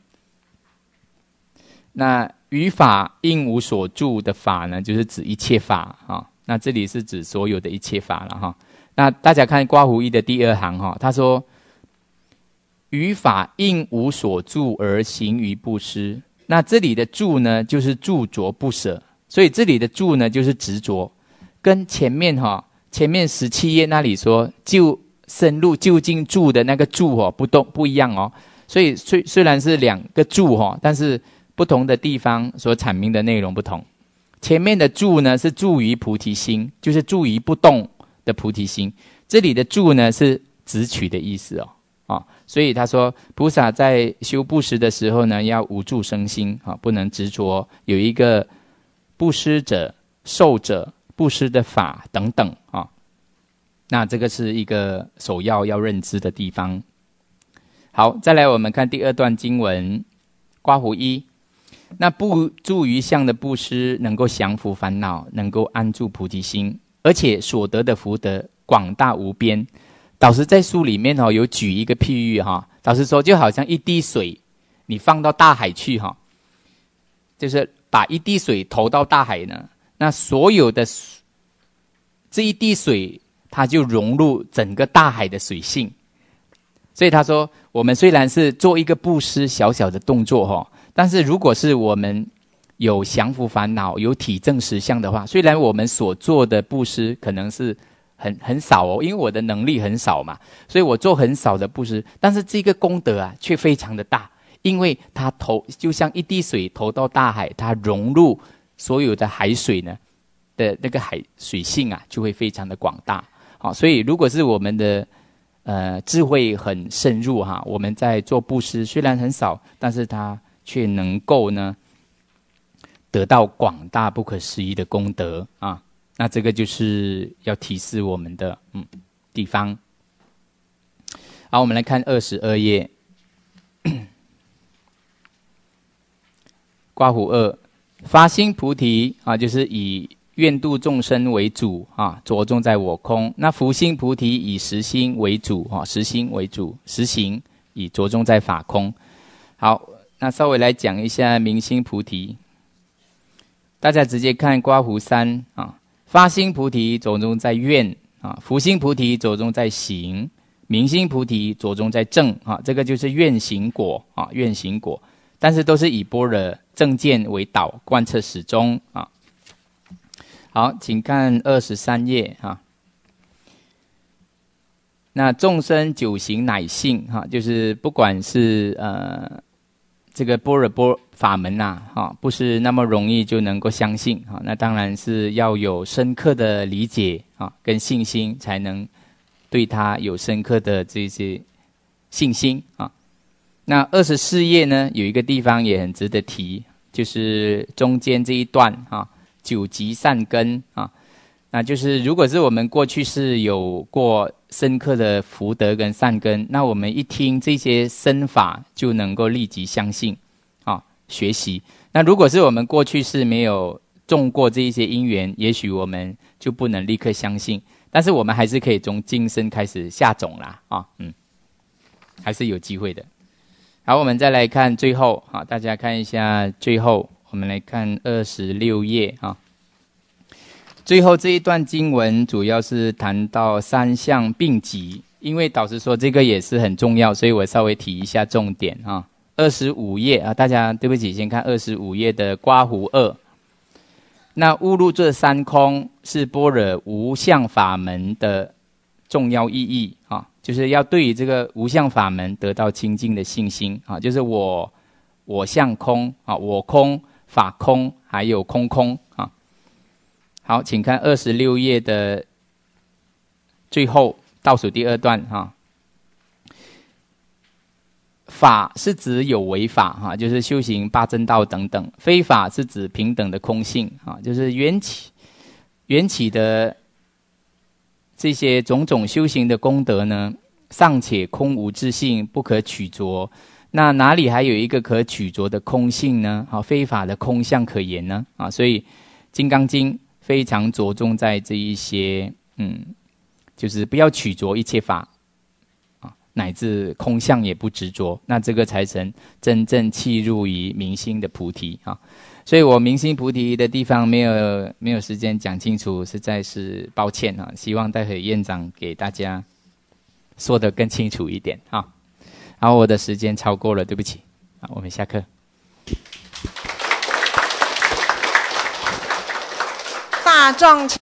那于法应无所住的法呢，就是指一切法啊。那这里是指所有的一切法了哈。那大家看刮胡一的第二行哈，他说于法应无所住而行于布施。那这里的住呢，就是住着不舍，所以这里的住呢，就是执着，跟前面哈前面十七页那里说就深入究竟住的那个住哦不动不一样哦。所以虽虽然是两个住哈，但是不同的地方所阐明的内容不同。前面的住呢是住于菩提心，就是住于不动的菩提心。这里的住呢是直取的意思哦。啊，所以他说菩萨在修布施的时候呢，要无住生心啊，不能执着有一个布施者、受者、布施的法等等啊。那这个是一个首要要认知的地方。好，再来我们看第二段经文，刮胡一。那不住于相的布施，能够降伏烦恼，能够安住菩提心，而且所得的福德广大无边。导师在书里面哦有举一个譬喻哈，导师说就好像一滴水，你放到大海去哈，就是把一滴水投到大海呢，那所有的这一滴水，它就融入整个大海的水性。所以他说，我们虽然是做一个布施小小的动作哈，但是如果是我们有降伏烦恼、有体证实相的话，虽然我们所做的布施可能是很很少哦，因为我的能力很少嘛，所以我做很少的布施，但是这个功德啊却非常的大，因为它投就像一滴水投到大海，它融入所有的海水呢的那个海水性啊，就会非常的广大。好，所以如果是我们的呃智慧很深入哈，我们在做布施虽然很少，但是它却能够呢得到广大不可思议的功德啊。那这个就是要提示我们的嗯地方。好，我们来看二十二页，刮胡二，发心菩提啊，就是以愿度众生为主啊，着重在我空。那福心菩提以实心为主啊，实心为主，实行以着重在法空。好，那稍微来讲一下明心菩提，大家直接看刮胡三啊。发心菩提着重在愿啊，福心菩提着重在行，明心菩提着重在正啊，这个就是愿行果啊，愿行果，但是都是以般若正见为导，贯彻始终啊。好，请看二十三页啊。那众生九行乃性哈，就是不管是呃这个般若波法门呐、啊，哈，不是那么容易就能够相信哈。那当然是要有深刻的理解啊，跟信心，才能对它有深刻的这些信心啊。 那二十四页呢，有一个地方也很值得提，就是中间这一段啊，九级善根啊，那就是如果是我们过去是有过深刻的福德跟善根，那我们一听这些身法就能够立即相信啊，学习。那如果是我们过去是没有种过这一些因缘，也许我们就不能立刻相信，但是我们还是可以从今生开始下种啦啊，嗯，还是有机会的。好，我们再来看最后啊，大家看一下最后，我们来看二十六页啊。最后这一段经文主要是谈到三相并集，因为导师说这个也是很重要，所以我稍微提一下重点啊。二十五页啊，大家对不起，先看二十五页的刮胡二。那悟入这三空是般若无相法门的重要意义啊，就是要对于这个无相法门得到清净的信心啊，就是我我相空啊，我空法空还有空空啊。好，请看二十六页的最后倒数第二段哈。法是指有为法哈，就是修行八正道等等；非法是指平等的空性啊，就是缘起缘起的这些种种修行的功德呢，尚且空无自性，不可取着。那哪里还有一个可取着的空性呢？啊，非法的空相可言呢？啊，所以《金刚经》非常着重在这一些，嗯，就是不要取着一切法。乃至空相也不执着，那这个才成真正契入于明心的菩提啊！所以我明心菩提的地方没有没有时间讲清楚，实在是抱歉啊！希望待会院长给大家说得更清楚一点啊！然后我的时间超过了，对不起啊！我们下课。 大众。